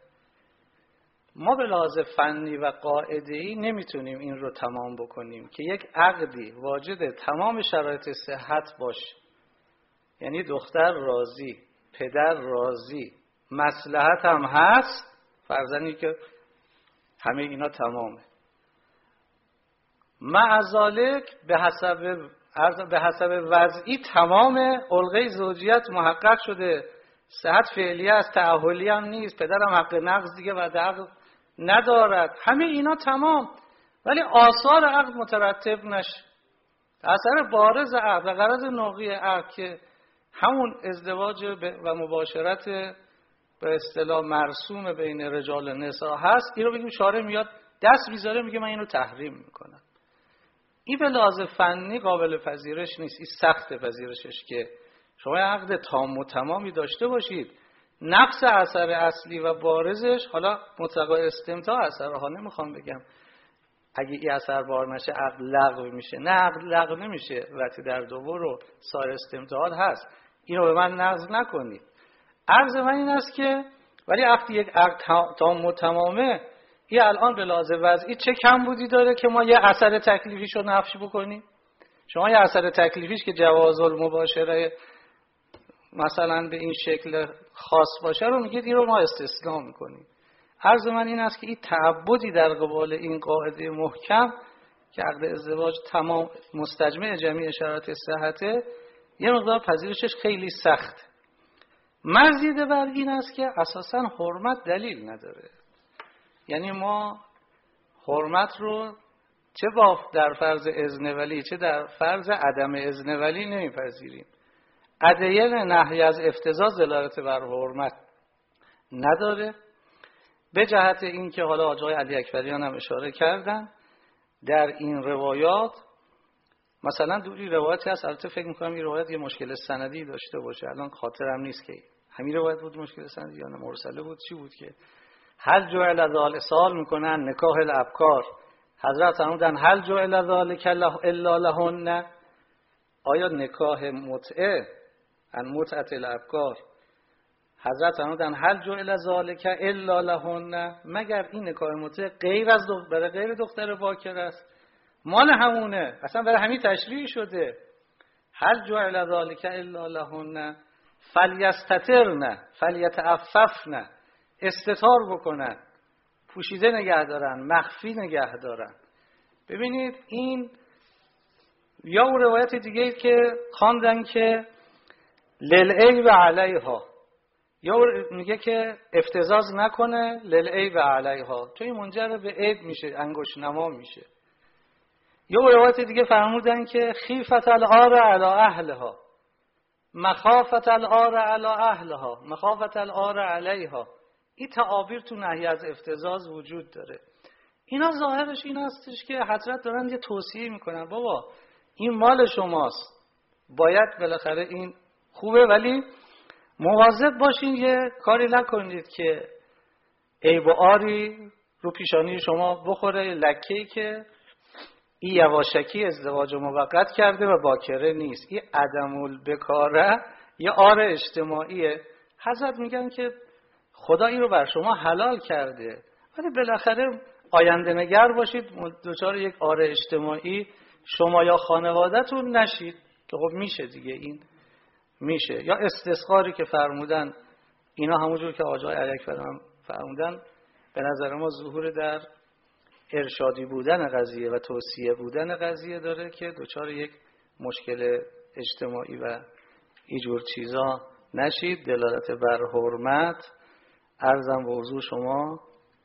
ما به لحاظ فنی و قاعده‌ای نمیتونیم این رو تمام بکنیم که یک عقدی واجد تمام شرایط صحت باشه، یعنی دختر راضی، پدر راضی، مصلحت هم هست، فرضاً که همه اینا تمامه، مع ذالک به حسب به حسب وضعی تمام علقه زوجیت محقق شده، صحت فعلی است، تعهلی هم نیست، پدرم حق نقض دیگه و عقد ندارد، همه اینا تمام، ولی آثار عقد مترتب نشه. اثر بارز عقد و غرض نقضی عقد که همون ازدواج و مباشرت به اصطلاح مرسوم بین رجال و نساء هست، این رو بگیم شارع میاد دست میذاره میگه من اینو تحریم میکنم. این به لحاظ فنی قابل پذیرش نیست، این سخت پذیرشش که شما عقد تام و تمامی داشته باشید، نقص اثر اصلی و بارزش، حالا مطلقا استمتاع اثرها نمیخوام بگم اگه این اثر بار نشه عقد لغو میشه، نه عقد لغو نمیشه، وقتی در دوور و سایر استمتاعات هست، اینو به من نقض نکنید. عرض من این است که ولی وقتی یک عقد تام و تمامه، این الان به لحاظ وضعی چه کم بودی داره که ما یه اثر تکلیفیش رو نفی بکنیم؟ شما یه اثر تکلیفیش که جواز المباشره مثلا به این شکل خاص باشه رو میگید این رو ما استثناء میکنیم. عرض من این است که این تعبدی در قبال این قاعده محکم که عقد ازدواج تمام مستجمع جمعی شرایط صحته، یه مقدار پذیرشش خیلی سخت. مزید بر این است که اساساً حرمت دلیل نداره. یعنی ما حرمت رو چه با در فرض اذن ولی چه در فرض عدم اذن ولی نمیپذیریم. ادیان نهی از افتضاح دلالت بر حرمت نداره، به جهت این که حالا آقای علی اکبریان هم اشاره کردن در این روایات، مثلا دوری روایتی هست، البته فکر میکنم این روایت یه مشکل سندی داشته باشه، الان خاطرم نیست که همین روایت بود مشکل سندی یا نه مرسله بود چی بود، که هل جعل ذال سال میکنن نکاح الابکار، حضرت فرمودن هل جعل ذالک الا لهن، آیا نکاح متعه ان متعه الابکار، حضرت فرمودن هل جعل ذالک الا لهن، مگر این نکاح متعه غیر از برای غیر دختر باکر است؟ مال همونه، اصلا برای همین تشریع شده. هل جعل ذالک الا لهن فلیستترن فلیتعففن، استتار بکنن، پوشیده نگه دارن، مخفی نگه دارن. ببینید این یا اون روایت دیگه که خواندن که للعیب علیها، یا میگه که افتضاض نکنه للعیب علیها، تو این منجر به عیب میشه، انگشت نما میشه. یا روایت دیگه فرمودن که خیفت العار علی اهلها مخافت العار علی اهلها مخافت العار علیها. این تعابیر تو نهی از افتضاض وجود داره. اینا ظاهرش این هستش که حضرت دارن یه توصیه میکنن بابا این مال شماست، باید بالاخره این خوبه، ولی مواظب باشین یه کاری نکنید که عیب و عاری رو پیشانی شما بخوره، لکه‌ای که این یواشکی ازدواج موقت کرده و باکره نیست. این عدم البکاره یه عار اجتماعیه. حضرت میگن که خدا این رو بر شما حلال کرده، ولی بالاخره آینده نگر باشید، دوچار یک عار اجتماعی شما یا خانواده‌تون نشید، که خب میشه دیگه، این میشه. یا استسخاری که فرمودن، اینا همونجور که آقای علی اکبر فرمودن به نظر ما ظهور در ارشادی بودن قضیه و توصیه بودن قضیه داره که دوچار یک مشکل اجتماعی و اینجور چیزا نشید. دلالت بر حرمت عرضم به حضور شما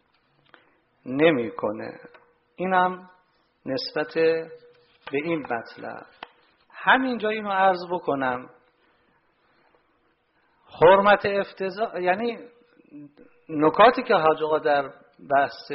نمیکنه. اینم نسبت به این مطلب. همینجا اینو عرض بکنم، حرمت افتضاح، یعنی نکاتی که حاج آقا در بحث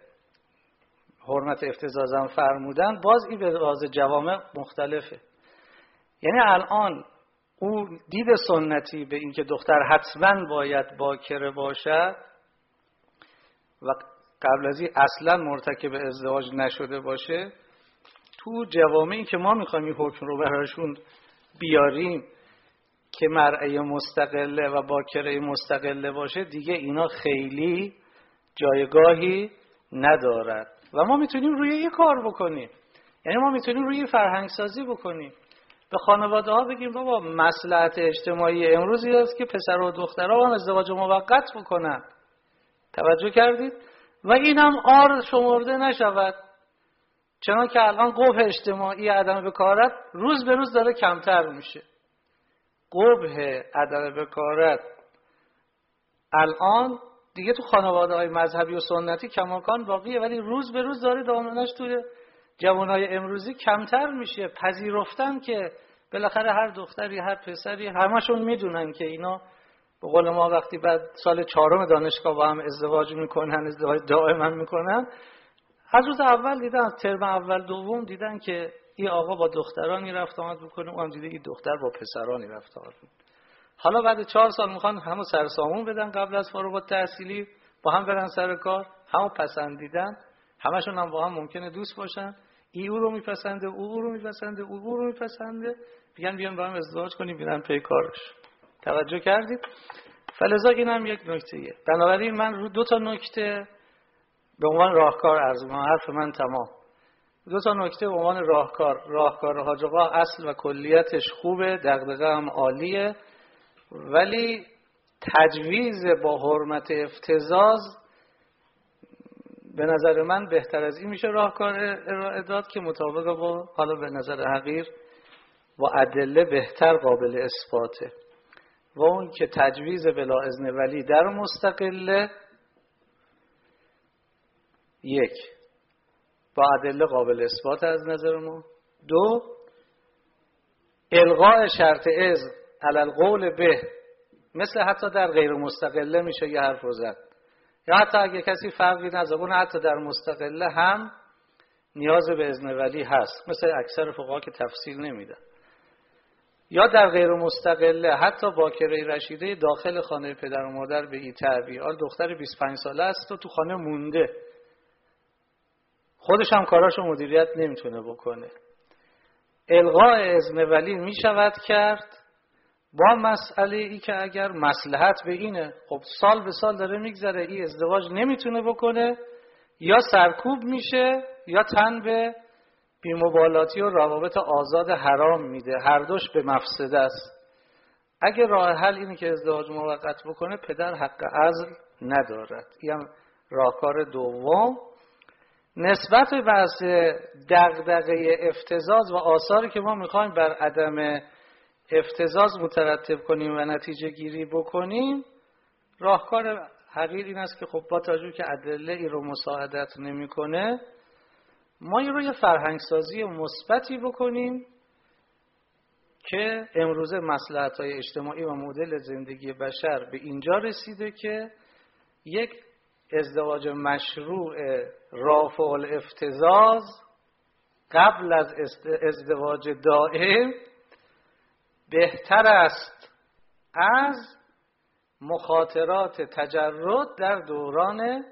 حرمت افتضاح هم فرمودن، باز این به لحاظ جوامع مختلفه. یعنی الان او دید سنتی به اینکه دختر حتما باید باکره باشد و قبل از این اصلا مرتکب ازدواج نشده باشه، تو جوامعی که ما میخوایم این حکم رو براشون بیاریم که مرعه مستقله و باکره مستقله باشه، دیگه اینا خیلی جایگاهی ندارد و ما میتونیم روی این کار بکنیم. یعنی ما میتونیم روی فرهنگ سازی بکنیم، به خانواده ها بگیم بابا مصلحت اجتماعی امروزی است که پسر و دخترها هم ازدواج موقت بکنن. توجه کردید؟ و اینم عار شمرده نشود، چنان که الان قبح اجتماعی عدم بکارت روز به روز داره کمتر میشه. قبح عدم بکارت الان دیگه تو خانواده های مذهبی و سنتی کماکان باقیه، ولی روز به روز داره دامنش توی جوانای امروزی کمتر میشه. پذیرفتن که بالاخره هر دختری هر پسری همشون میدونن که اینا به قول ما وقتی بعد سال چهارم دانشگاه با هم ازدواج میکنن، ازدواج دائما میکنن، از روز اول دیدن، ترم اول دوم دیدن که این آقا با دخترانی رفت آمد میکنه، اون هم دیده این دختر با پسرانی رفت آمد میکنه. حالا بعد چهار سال میخوان همو سرسامون بدن قبل از فارغ التحصیلی، با هم برن سر کار، همو پسندیدن، همشون هم با هم ممکنه دوست باشن، ای او رو میپسنده، او او رو میپسنده، او او رو میپسنده، میگن بیان با هم ازدواج کنیم، بیان پی کارش. توجه کردید؟ فلذا این هم یک نکتهیه. بنابراین من رو دو تا نکته به عنوان راهکار عرض می‌کنم، حرف من تمام. دو تا نکته به عنوان راهکار. راهکار حاج آقا اصل و کلیتش خوبه، دغدغه هم عالیه، ولی تجویز با حرمت افتضاض به نظر من بهتر از این میشه راهکار ارائه داد که مطابق با حالا به نظر حقیر با ادله بهتر قابل اثباته، و اون که تجویز بلا اذن ولی در مستقله یک با ادله قابل اثبات از نظر ما، دو الغاء شرط اذن علی القول به، مثل حتی در غیر مستقله میشه یه حرف رو زد، یا حتی اگه کسی فرقی نذاره اون حتی در مستقله هم نیاز به اذن ولی هست، مثل اکثر فقها که تفصیل نمیدن. یا در غیر مستقله حتی باکره رشیده داخل خانه پدر و مادر به این تعبیر، آل دختر بیست و پنج ساله است و تو خانه مونده، خودش هم کاراشو مدیریت نمیتونه بکنه، الغاء اذن ولی میشود کرد با مسئله ای که اگر مصلحت به اینه، خب سال به سال داره میگذره این ازدواج نمیتونه بکنه، یا سرکوب میشه یا تن به بی‌مبالاتی و روابط آزاد حرام میده، هر دوش به مفسده است. اگه راه حل اینه که ازدواج موقت بکنه، پدر حق عزل ندارد. این هم راهکار دوم. نسبت به بحث دغدغه افتضاض و آثاری که ما میخوایم بر عدم افتضاض مترتب کنیم و نتیجه گیری بکنیم، راهکار حقیر این است که خب با توجه که ادله ای رو مساعدت نمیکنه، ما این رو یه فرهنگسازی مثبتی بکنیم که امروزه مصلحت‌های اجتماعی و مدل زندگی بشر به اینجا رسیده که یک ازدواج مشروع رافع الافتضاض قبل از ازدواج دائم بهتر است از مخاطرات تجرد در دوران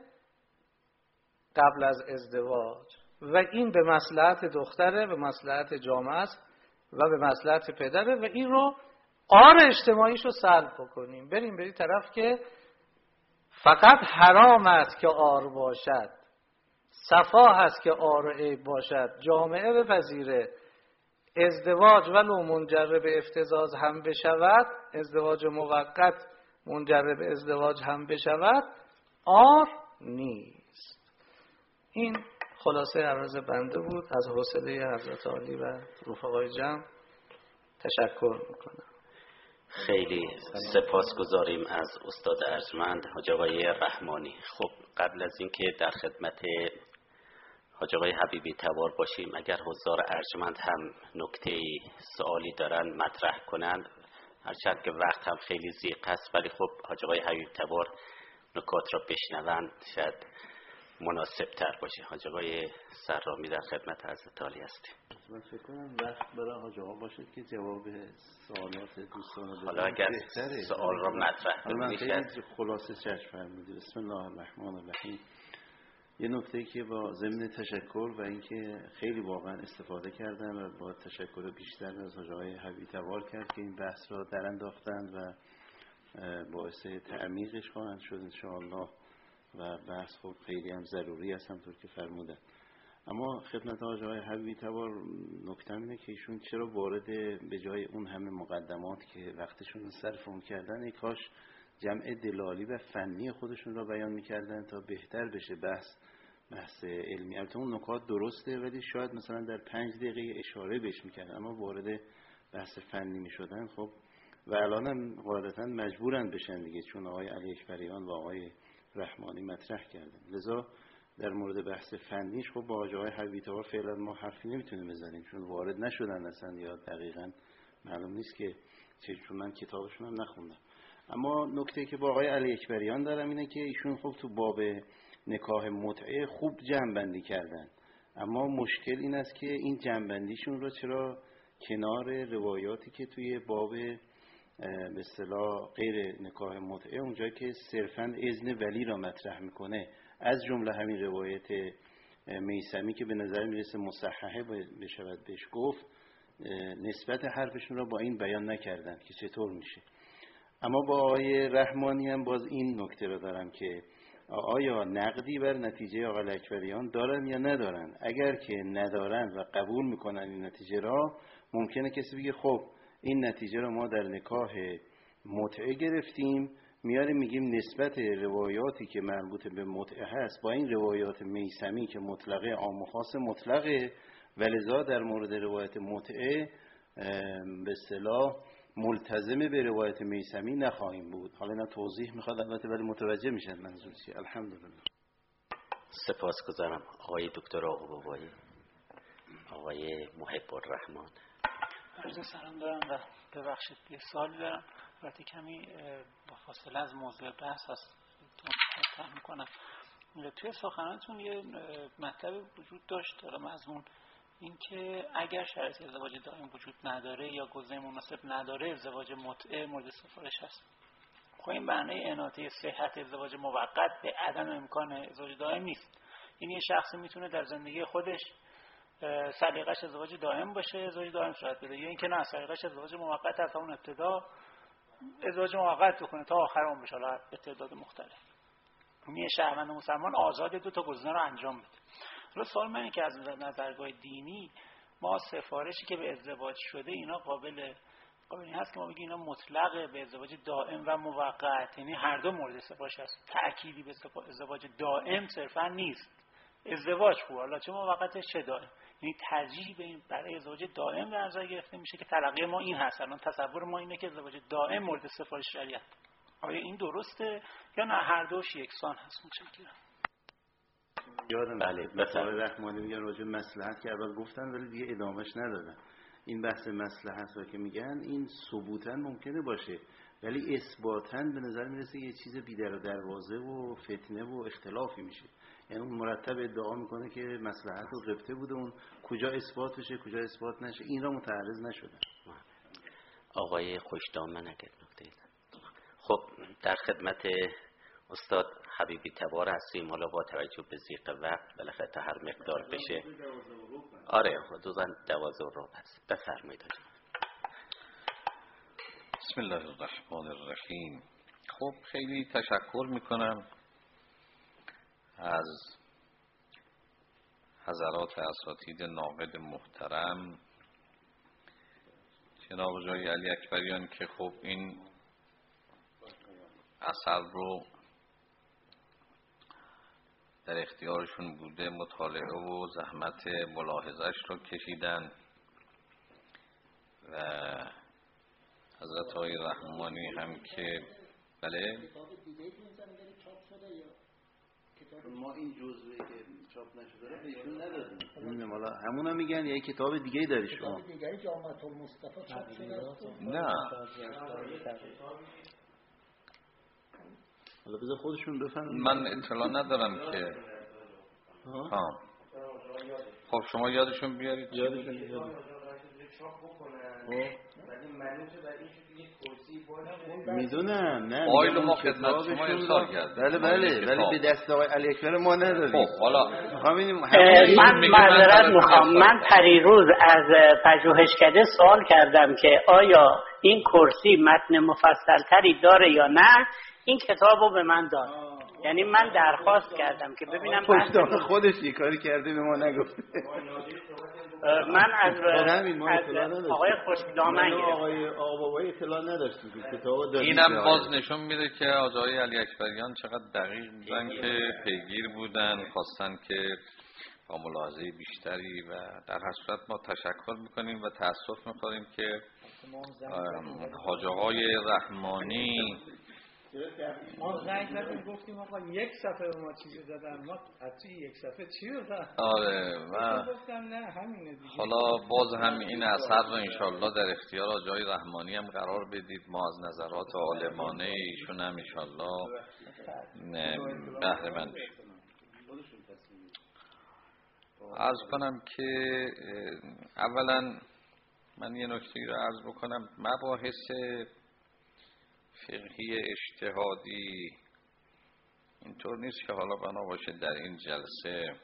قبل از ازدواج، و این به مصلحت دختره، به مصلحت جامعه است و به مصلحت پدره، و این رو آر اجتماعیش رو سلب بکنیم، بریم به این طرف که فقط حرام است که آر باشد، صفاح است که آر و عیب باشد، جامعه بپذیره ازدواج ولو منجر به افتضاض هم بشود، ازدواج موقت منجر به ازدواج هم بشود، آر نیست. این خلاصه عرض بنده بود. از حوصله حضرت عالی و رفقای جمع تشکر میکنم. خیلی سپاسگزاریم از استاد ارجمند حاج آقای رحمانی. خب قبل از اینکه در خدمت حاج آقای حبیبی تبار باشیم، اگر حضار ارجمند هم نکته سوالی دارن مطرح کنند، هرچند که وقت هم خیلی ضیق است، ولی خب حاج آقای حبیب تبار نکات را بشنوند شاید مناسب تر باشه. حاج آقای سرامی در خدمت حضرت عالی هستیم. من فکر کنم وقت برای حاج آقا باشد که جواب سوالات دوستان رو بدم. حالا اگر سوال را مطرح کنید خیلی خلاصه چشم فرمودید. بسم الله الرحمن الرحیم. یه نکته که با ضمن تشکر و اینکه خیلی واقعا استفاده کردن و با تشکر بیشتر از حاج آقای حبیبی تبار کرد که این بحث را در انداختند و باعث تعمیقش خواهند شد ان شاء الله، و بحث خب خیلی هم ضروری است همونطور که فرمودن. اما خدمت آقای حبیبی تبار نکته اینه که ایشون چرا وارد به جای اون همه مقدمات که وقتشون صرف اون کردن، ای کاش جمع دلالی و فنی خودشون را بیان میکردن تا بهتر بشه بحث بحث علمی. البته اون نکات درسته، ولی شاید مثلا در پنج دقیقه اشاره بهش میکردن، اما وارد بحث فنی میشدن خب و الان هم قاعدتا مجبورن بشن دیگه، چون آقای علی اکبریان و آقای رحمانی مطرح کردن. لذا در مورد بحث فنیش خب با آقای حبیبی تبار فعلا ما حرفی نمیتونیم بزنیم، چون وارد نشدن اصلا یا دقیقاً معلوم نیست که چون من کتابشون هم نخوندم. اما نکته که با آقای علی اکبریان دارم اینه که ایشون خب تو باب نکاح متعه خوب جمع‌بندی کردن، اما مشکل این است که این جمع‌بندیشون رو چرا کنار روایاتی که توی باب به اصطلاح غیر نکاح متعه اونجایی که صرفاً اذن ولی را مطرح میکنه، از جمله همین روایت میثمی که به نظر میرسه مصححه بشود بهش گفت، نسبت حرفشون را با این بیان نکردن که چطور میشه. اما با آقای رحمانی هم باز این نکته را دارم که آیا نقدی بر نتیجه آقای اکبریان دارن یا ندارن. اگر که ندارن و قبول میکنن این نتیجه را، ممکنه کسی بگه خب این نتیجه را ما در نکاح متعه گرفتیم، میاریم میگیم نسبت روایاتی که مربوط به متعه هست با این روایات میثمی که مطلقه عام و خاص مطلقه، ولذا در مورد روایت متعه به اصطلاح ملتزم به روایت میثمی نخواهیم بود. حالا اینا توضیح میخواد البته، ولی متوجه میشن منظور چیه. الحمدلله. سپاسگزارم آقای دکتر آقوبایی. آقای محب الرحمن. عرض سلام دارم و ببخشید یه سوالی دارم، البته کمی با فاصله از موضوع بحث هست مطرح میکنم. توی سخنانتون یه مطلب وجود داشت داره مضمون این که اگر شرایط ازدواج دائم وجود نداره یا گزینه مناسب نداره، ازدواج متعه مورد سفارش هست. خب این معنی اناطه صحت ازدواج موقت به عدم امکان ازدواج دائم نیست. این یه شخصی میتونه در زندگی خودش سلیقش ازدواج دائم باشه، ازدواج دائم صورت بده، یا اینکه نه سلیقش ازدواج موقت از اون ابتدا ازدواج موقت بکنه تا آخر عمرش، حالا به تعداد مختلف. یه شهروند مسلمان آزاد دو تا گزینه رو انجام بده. حالا سوال من اینه که از نظرگاه دینی ما سفارشی که به ازدواج شده اینا قابل قابل این هست که ما بگیم اینا مطلقه به ازدواج دائم و موقت، یعنی هر دو مورد سفارش هست. تأکیدی به ازدواج دائم صرفا نیست. ازدواج خوبه، حالا چه موقته چه دائم، یعنی ترجیح به این برای ازدواج دائم در نظر گرفته میشه که تلقی ما این هست. الان تصور ما اینه که ازدواج دائم مورد سفارش شریعت. آیا این درسته یا نه هر دوش یکسان هست؟ متشکرم. یادم بله مثلا رحمانی میگن راجع مصلحت که اول گفتن ولی دیگه ادامهش ندادن. این بحث مصلحت رو که میگن این ثبوتاً ممکنه باشه ولی اثباتاً به نظر میرسه یه چیز بی در و دروازه و فتنه و اختلافی میشه. یعنی اون مرتب ادعا میکنه که مصلحت رو غبطه بوده، اون کجا اثبات بشه کجا اثبات نشه این را متعرض نشدن. آقای خوشدامن اگر نکته خب در خدمت استاد حبیبی تبار هستیم. حالا با توجه به ضیق وقت بالاخره تا هر مقدار بشه آره حدودا دوازده رو هست. بفرمایید. بسم الله الرحمن الرحیم. خب خیلی تشکر میکنم از حضرات اساتید ناقد محترم جناب جای علی اکبریان که خب این اثر رو در اختیارشون بوده، مطالعه و زحمت ملاحظهش رو کشیدن و حضرت آقای رحمانی هم که بله ما این جزوه که چاپ نشده رو بهشون ندادیم. این مالا همون هم میگن یه کتاب دیگه داری شما؟ کتاب دیگه جامعه المصطفی چاپ شده است. نه حالا بذار خودشون بفهمن. من اطلاع ندارم که ها. خب شما یادشون بیارید. یادشون بیارید. میدونم نه آیل ما خدمت شما ارسال کرد. بله بله ولی به دست آقای علی اکبر ما ندادیم. خب حالا من معذرت میخوام، من پریروز از پژوهشکده سوال کردم که آیا این کرسی متن مفصل تری داره یا نه، این کتاب رو به من داد. یعنی من درخواست کردم که ببینم پشتان خودش یه کاری کرده به ما نگفته. من از, از آقای خوشدامن گرفتم. آقای آقابایی اطلاع نداشتیم که کتاب دادیم. اینم باز نشون میده که آقای علی اکبریان چقدر دقیق بودن که پیگیر بودن، خواستن که با ملاحظه بیشتری و در هر صورت ما تشکر میکنیم و تأسف میخوریم که حاج آقای رحمانی ما زنگ زدیم گفتیم آقا یک صفحه ما چیزی دادن، ما حتی یک صفحه چی دادن؟ آره و گفتم نه همینه دیگه. حالا باز هم این اثر رو انشالله در اختیار آجای رحمانی هم قرار بدید، ما از نظرات عالمانه ایشون هم انشالله بهره مند بشیم. عرض کنم که اولا من یه نکته رو عرض بکنم، مباحث فقهی اجتهادی اینطور نیست که حالا بنا باشه در این جلسه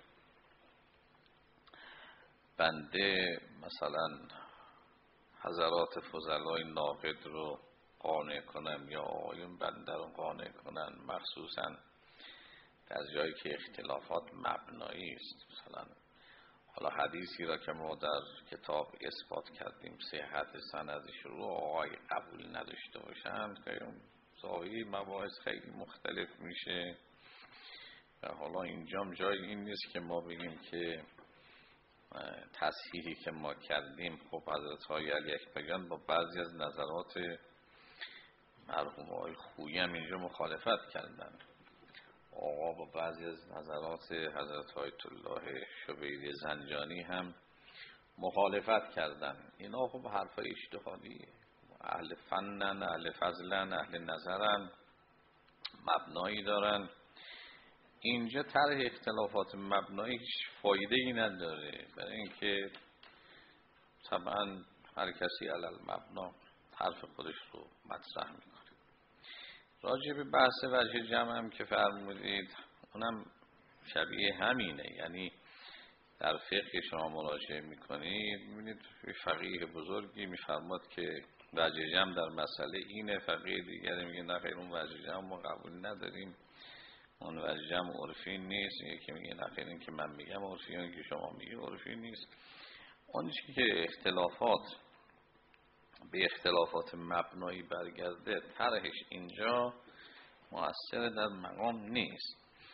بنده مثلا حضرات فضلای ناقد رو قانع کنم یا آقایون بنده رو قانع کنن، مخصوصا در جایی که اختلافات مبنایی است. مثلا حالا حدیثی را که ما در کتاب اثبات کردیم صحت سندش رو آقای قبول نداشته باشند که ظاهری مباحث خیلی مختلف میشه و حالا اینجام جای این نیست که ما بگیم که تصحیحی که ما کردیم خب حضرت های علی اکبریان با بعضی از نظرات مرحوم های خویی هم اینجا مخالفت کردن، آقا با بعضی از نظرات حضرت آیت الله شبیری زنجانی هم مخالفت کردن. اینا خب حرفای اجتهادیه، اهل فنن، اهل فضلن، اهل نظرن، مبنایی دارن. اینجا طرح اختلافات مبنایی هیچ فایده ای نداره، برای اینکه طبعا هر کسی علی المبنا حرف خودش رو مطرح میکنه. راجع به بحث وجه جمع هم که فرمودید اونم شبیه همینه، یعنی در فقه شما مراجعه میکنید میبینید فقیه بزرگی میفرماد که وجه جمع در مسئله اینه، فقیه دیگری میگه نه خیر اون وجه جمع ما قبول نداریم، اون وجه جمع عرفی نیست، یکی میگه نه خیر این که من میگم عرفی، اون که شما میگه عرفی نیست. اون چیزی که اختلافات به اختلافات مبنایی برگرده طرحش اینجا مؤثر در مقام نیست.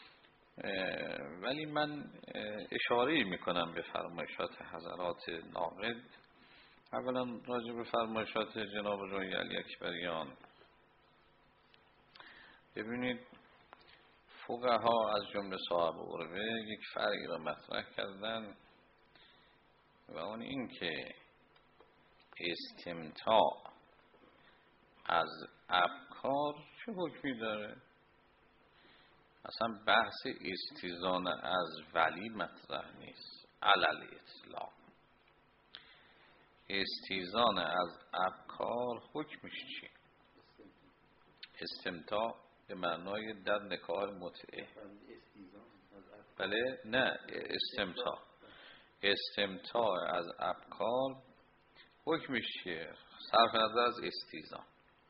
ولی من اشاره میکنم به فرمایشات حضرات ناقد. اولا راجع به فرمایشات جناب آقای علی اکبریان، ببینید فقها از جمله صاحب عروه یک فرقی را مطرح کردن و اون این که استمتاع از ابکار چه حکمی داره. اصلا بحث استیزان از ولی مطرح نیست، علل اطلاق. استیزان از ابکار حکمش چی؟ استمتاع به معنای در نکاح متعه. بله نه، استمتاع استمتاع از ابکار حکمش چیه؟ صرف نظر از استیزان.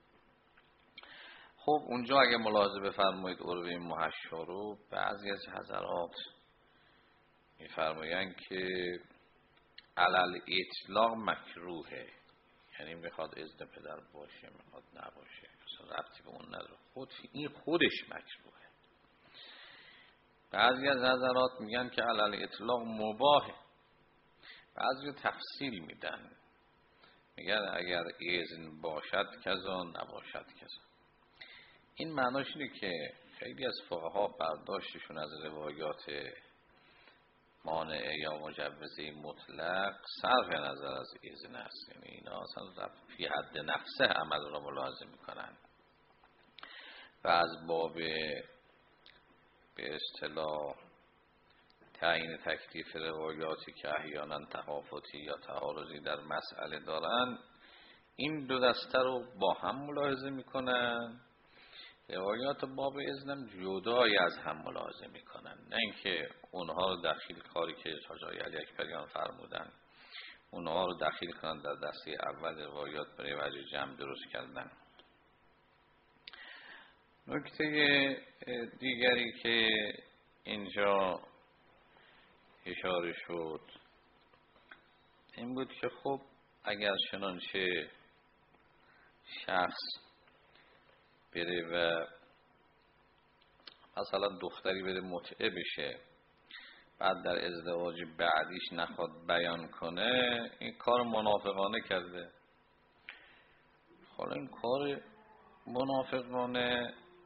خب اونجا اگه ملاحظه بفرمایید عروه محشا رو بعضی از حضرات میفرمایند که علل اطلاق مکروهه، یعنی میخواد اذن پدر باشه میخواد نباشه، اصلا ربطی به اون نداره، خود این خودش مکروهه. بعضی از حضرات میگن که علل اطلاق مباهه، بعضی تفصیل میدن، میگن اگر اذن باشد کذا نباشد کذا. این معناش اینه که خیلی از فقها برداشتشون از روایات مانع یا مجوزه مطلق صرف نظر از اذن است، یعنی اینا اصلا فی حد نفسه عمل را ملاحظه میکنن و از باب به اصطلاح تعیین تکلیف روایاتی که احیانا تفاوتی یا تعارضی در مسئله دارن این دو دسته رو با هم ملاحظه میکنن. روایات باب اذنم جدای از هم ملاحظه میکنن، نه اینکه اونها رو دخیل کاری که حاجی علی اکبریان فرمودن اونها رو دخیل کنن در دسته اول روایات برای وجه جمع درست کردن. نکته دیگری که اینجا اشاره شد این بود که خب اگر چنانچه شخص بره و مثلا دختری بره متعه بشه بعد در ازدواج بعدیش نخواد بیان کنه، این کار منافقانه کرده. حالا این کار منافقانه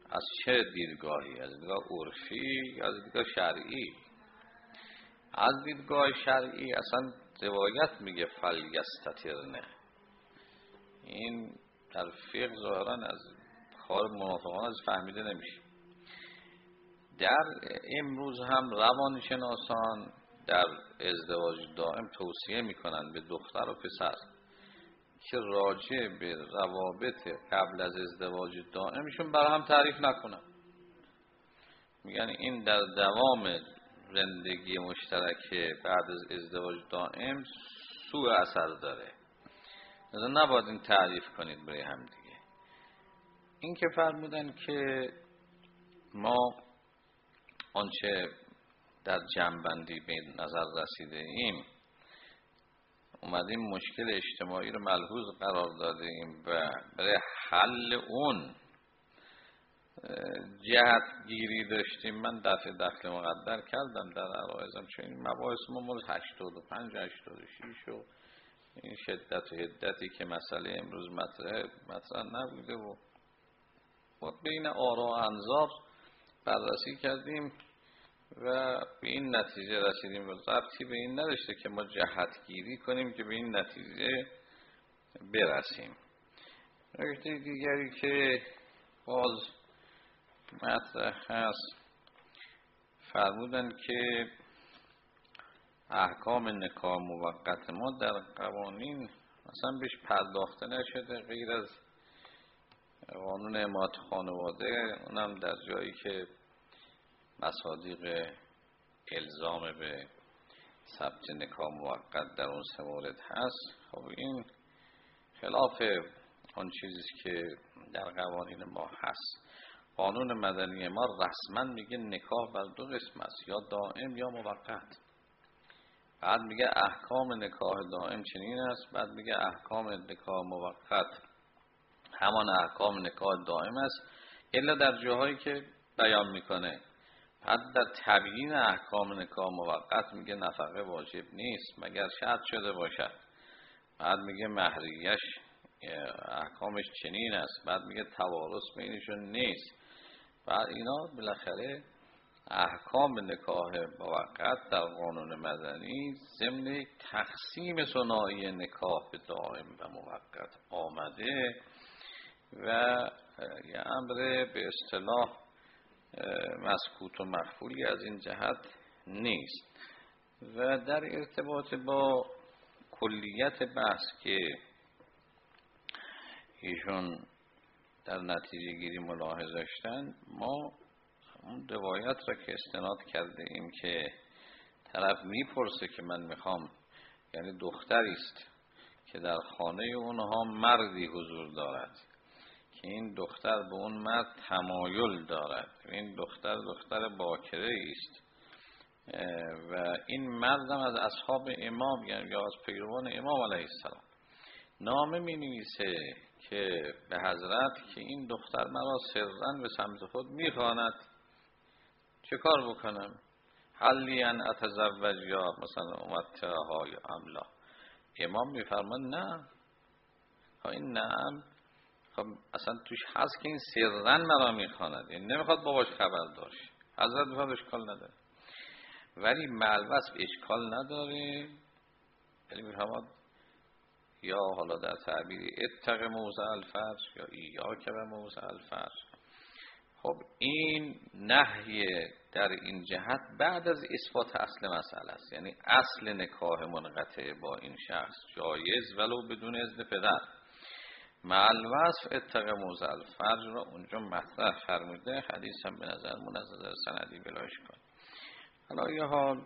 از چه دیدگاهی؟ از دیدگاه عرفی یا از دیدگاه شرعی؟ از دیدگاه شرعی اصلا روایت میگه فلیستترنه. این در فقه ظاهرا از کار منافقان از فهمیده نمیشه. در امروز هم روانشناسان در ازدواج دائم توصیه میکنن به دختر و پسر که راجع به روابط قبل از ازدواج دائمشون برای هم تعریف نکنن. میگن این در دوام زندگی مشترک بعد از ازدواج دائم سوء اثر داره، لذا نباید این تعریف کنید برای هم دیگه. این که فرمودن که ما آنچه در جمع‌بندی به نظر رسیده ایم اومدیم مشکل اجتماعی رو ملحوظ قرار داده ایم و برای حل اون جهت گیری داشتیم. من دفع دخل مقدر کردم در عرایزم، چون این مباحث ما مال هشتاد و پنج هشتاد و شش و این شدت و حدتی که مسئله امروز مطرح مطرح نبوده و با بین آرا و انظار بررسی کردیم و به این نتیجه رسیدیم و ربطی به این نداشته که ما جهتگیری کنیم که به این نتیجه برسیم. نکته دیگری که باز مطرح هست فرمودن که احکام نکاح موقت ما در قوانین مثلا بهش پرداخته نشده غیر از قانون حمایت خانواده، اونم در جایی که مصادیق الزام به ثبت نکاح موقت در اون سه مورد هست. خب این خلاف اون چیزی که در قوانین ما هست. قانون مدنی ما رسما میگه نکاح بر دو قسم است، یا دائم یا موقت. بعد میگه احکام نکاح دائم چنین است، بعد میگه احکام نکاح موقت همان احکام نکاح دائم است الا در جاهایی که بیان میکنه. بعد در تبیین احکام نکاح موقت میگه نفقه واجب نیست مگر شرط شده باشد. بعد میگه مهریش احکامش چنین است. بعد میگه توارث بینشون نیست. بعد اینا بالاخره احکام نکاح موقت در قانون مدنی ضمن تقسیم ثنایی نکاح به دائم و موقت آمده و یه امر به اصطلاح مسکوت و مخفولی از این جهت نیست. و در ارتباط با کلیت بحث که ایشون در نتیجه گیری ملاحظه داشتن، ما اون روایت را که استناد کرده ایم که طرف میپرسه که من میخوام، یعنی دختری است که در خانه اونها مردی حضور دارد که این دختر به اون مرد تمایل دارد و این دختر دختر باکره است و این مردم از اصحاب امام یعنی یا از پیروان امام علیه السلام نامه می نویسه که به حضرت که این دختر مرا سرن به سمت خود می خواند، چه کار بکنم؟ حلی ان اتزوج یا مثلا امتها یا املا. امام می فرمان نه. ها این نعم خب اصلا توش هست که این سرن مرا می خواند، این نمیخواد باباش خبر داشت. حضرت میخواد اشکال نداره، ولی معلوصف اشکال نداره، ولی میفرماد یا حالا در تعبیری اتق موضع الفرج یا ایاک و موضع الفرج. خب این نهی در این جهت بعد از اثبات اصل مسئله است، یعنی اصل نکاح منقطع با این شخص جایز ولو بدون اذن پدر. مع الوصف اتق موضع الفرج را اونجا مطرح فرموده. حدیث هم به نظر من از نظر سندی بلاش کن. حالا یه حال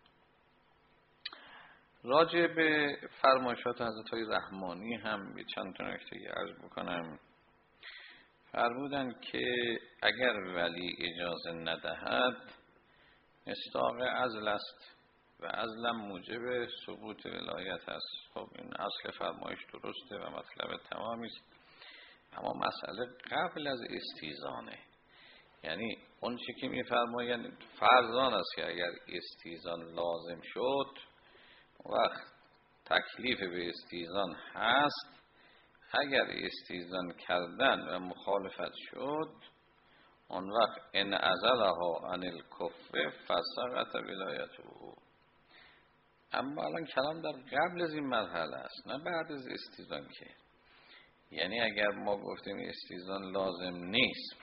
راجع به فرمایشات حضرت های رحمانی هم به چند تا نکته عرض بکنم. فرمودن که اگر ولی اجازه ندهد مصداق عزل است و عزلم موجب سقوط ولایت است. خب این اصل فرمایش درسته و مطلب تمامی است، اما مسئله قبل از استیزانه. یعنی اون چی که میفرمایند فرضان است که اگر استیزان لازم شد وقت تکلیف به استیزان هست، اگر استیزان کردن و مخالفت شد اون وقت ان ازلها عن الکفر فسقط ولایته. اما الان کلام در قبل از این مرحله است، نه بعد از استیزان که. یعنی اگر ما گفتیم استیزان لازم نیست،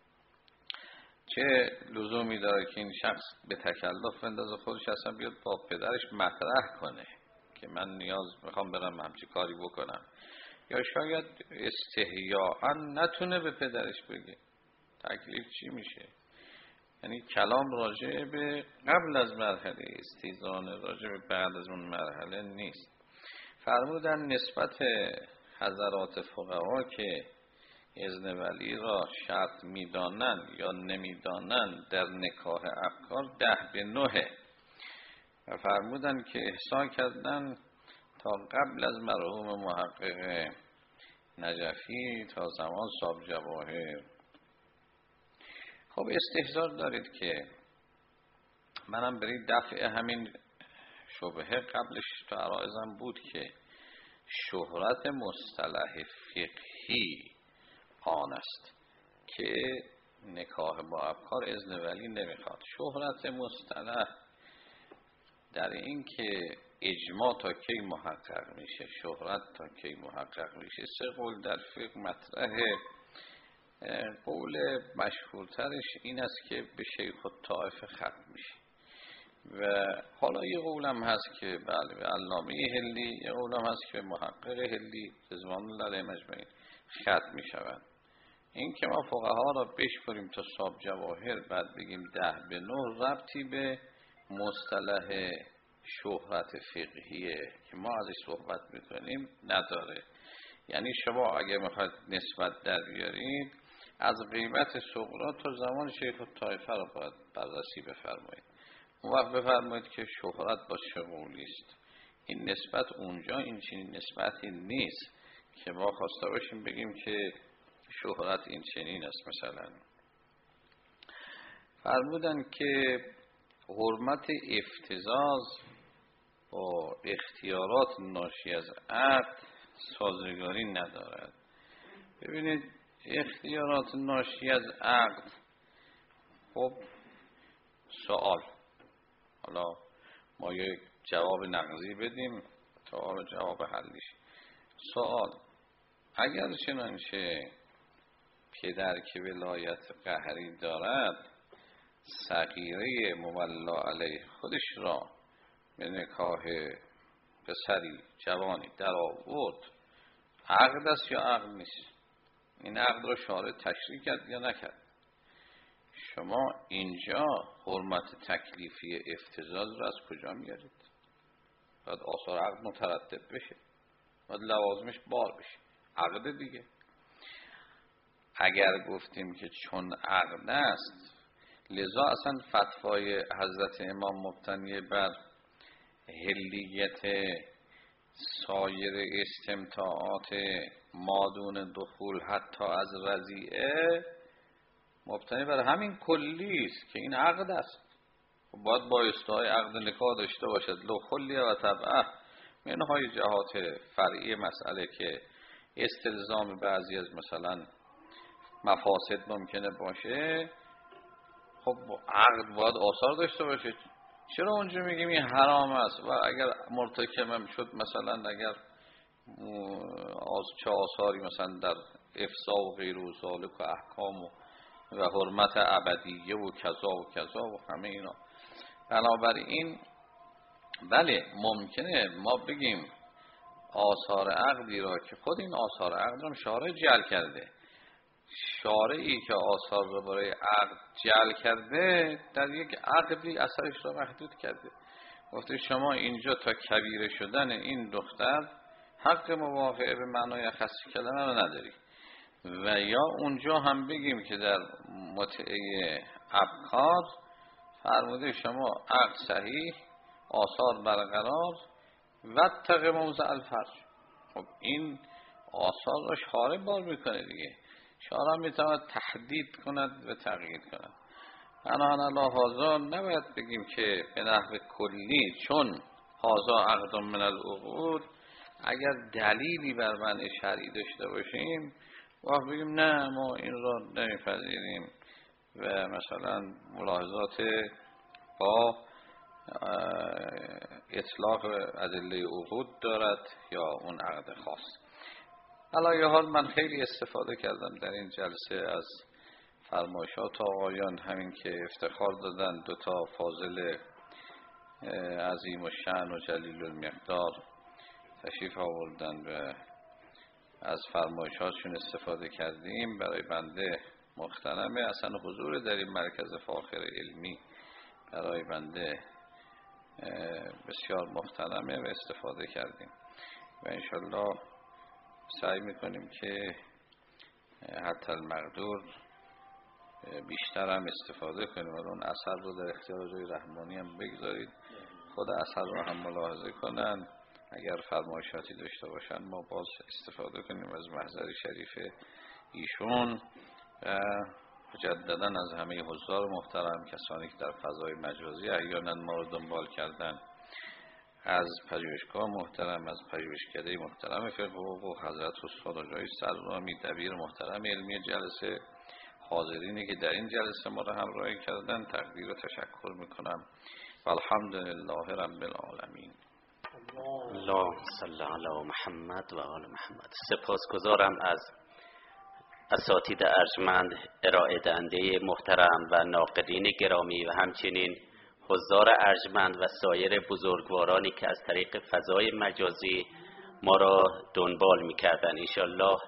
چه لزومی داره که این شخص به تکلف بندازه خودش اصلا بیاد با پدرش مطرح کنه که من نیاز میخوام برم همچی کاری بکنم، یا شاید استحیاء نتونه به پدرش بگه تکلیف چی میشه. یعنی کلام راجع به قبل از مرحله استیزان، راجع به بعد از اون مرحله نیست. فرمودن نسبت حضرات فقها که اذن ولی را شرط میدانند یا نمیدانند در نکاح ابکار ده به نهه و فرمودن که احصا کردن تا قبل از مرحوم محقق نجفی تا زمان صاحب جواهر. خب استحضار دارید که منم برای دفع همین شبهه قبلش تو عرایزم بود که شهرت مصطلح فقهی آن است که نکاح با ابکار اذن ولی نمیخواد. شهرت مصطلح در این که اجماع تا کی محقق میشه، شهرت تا کی محقق میشه. سه قول در فقه مطرحه. قول مشهورترش این است که به شیخ الطائفه ختم میشه و حالا یه قولم هست که بله به علامه هلی، یه قولم هست که به محقق هلی رضوان الله علیهم اجمعین ختم میشوند. این که ما فقها را بشوریم تا صاحب جواهر بعد بگیم ده به نه ربطی به مصطلح شهرت فقهیه که ما ازش صحبت میکنیم نداره. یعنی شما اگه میخواید نسبت در بیارید از قیمت صغرا تا زمان شیخ الطائفه را باید بررسی بفرمایید. اون وقت بفرمایید که شهرت با چه قولی است. این نسبت اونجا این چنین نسبتی نیست که ما خواسته باشیم بگیم که شهرت این چنین است. مثلا فرمودن که حرمت افتزاز با اختیارات ناشی از عقد سازگاری ندارد. ببینید اختیارات ناشی از عقد، خب سوال، حالا ما یک جواب نقضی بدیم تا حالا جواب حلیش. سوال، اگر چنانچه پدر که ولایت قهری دارد صغیره مولا علیه خودش را به نکاح پسری جوانی در آورد، عقد است یا عقد نیست؟ این عقد را شارع تشریع کرد یا نکرد؟ شما اینجا حرمت تکلیفی افتزاز را از کجا میارید؟ باید آثار عقد مترتب بشه، باید لوازمش بار بشه، عقد دیگه. اگر گفتیم که چون عقد است لذا اصلا فتوای حضرت امام مبتنی بر حلیت سایر استمتاعات مادون دخول حتی از رضیعه مبتنی بر همین کلی است که این عقد است. باید بایستهای عقد نکاح داشته باشد لو خلیه و طبعه. منهای جهات فرعی مسئله که استلزام بعضی از مثلا مفاسد ممکنه باشه، خب عقد باید آثار داشته باشه. چرا اونجا میگیم این حرام است و اگر مرتکبم شد مثلا اگر از چه آثاری مثلا در افسا و غیر و ذالک و احکام و, و حرمت ابدیه و کذا و کذا و همه اینا. بنابراین بله ممکنه ما بگیم آثار عقدی را که خود این آثار عقد را شارع جعل کرده، شارعی که آثار را برای عقد جعل کرده در یک عقدی اثرش را محدود کرده. گفته شما اینجا تا کبیره شدن این دختر حق مواقعه به معنای خاص کلمه رو نداری. و یا اونجا هم بگیم که در متعه ابکار فرموده شما عقد صحیح، آثار برقرار و تق موضع الفرج. خب این آثار را شارع بار میکنه دیگه. شارع میتواند تحدید کند و تغییر کند. بنابراین الله هازا نباید بگیم که به نحو کلی چون هازا عقد من العقود اگر دلیلی بر منع شرعی داشته باشیم وقت بگیم نه ما این را نمیپذیریم و مثلا ملاحظات با اطلاق ادله عقود دارد یا اون عقد خاص. علی حال من خیلی استفاده کردم در این جلسه از فرمایشات آقایان، همین که افتخار دادن دو تا فاضل عظیم الشأن و جلیل المقدار تشریف آوردن و از فرمایشاتشون استفاده کردیم. برای بنده محترمه، اصلا حضور در این مرکز فاخر علمی برای بنده بسیار محترمه و استفاده کردیم و انشالله سعی میکنیم که حتی المقدور بیشتر هم استفاده کنیم و اون اثر رو در اختیار جای رحمانی هم بگذارید، خود اثر رو هم ملاحظه کنن. اگر فرمایشاتی داشته باشن ما باز استفاده کنیم از محضر شریف ایشون و مجدداً از همه حضار محترم، کسانی که در فضای مجازی احیانا ما رو دنبال کردن، از پژوهشگاه محترم، از پژوهشکده محترم فقه و حضرت استاد آقای سرامی دبیر محترم علمی جلسه، حاضرینی که در این جلسه ما رو همراهی کردن، تقدیر و تشکر میکنم و الحمدلله رب العالمین. اللهم صل علی محمد و آل محمد. سپاسگزارم از اساتید ارجمند، ارائه دهنده محترم و ناقدین گرامی و همچنین حضار ارجمند و سایر بزرگوارانی که از طریق فضای مجازی ما را دنبال می‌کردند. انشالله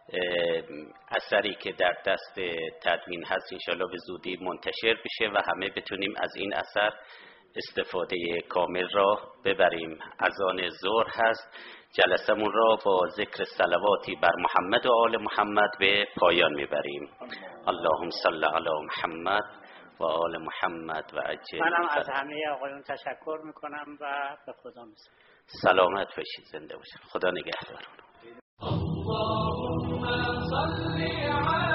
اثری که در دست تدوین هست انشالله به زودی منتشر بشه و همه بتونیم از این اثر استفاده کامل را ببریم. اذان ظهر هست. جلسمون را با ذکر صلواتی بر محمد و آل محمد به پایان میبریم. اللهم صل علی محمد و آل محمد و عجل. منم از همه آقایون تشکر میکنم و به خدا میسپارم. سلامت باشید، زنده باشید. خدا نگهدار. اللهم صل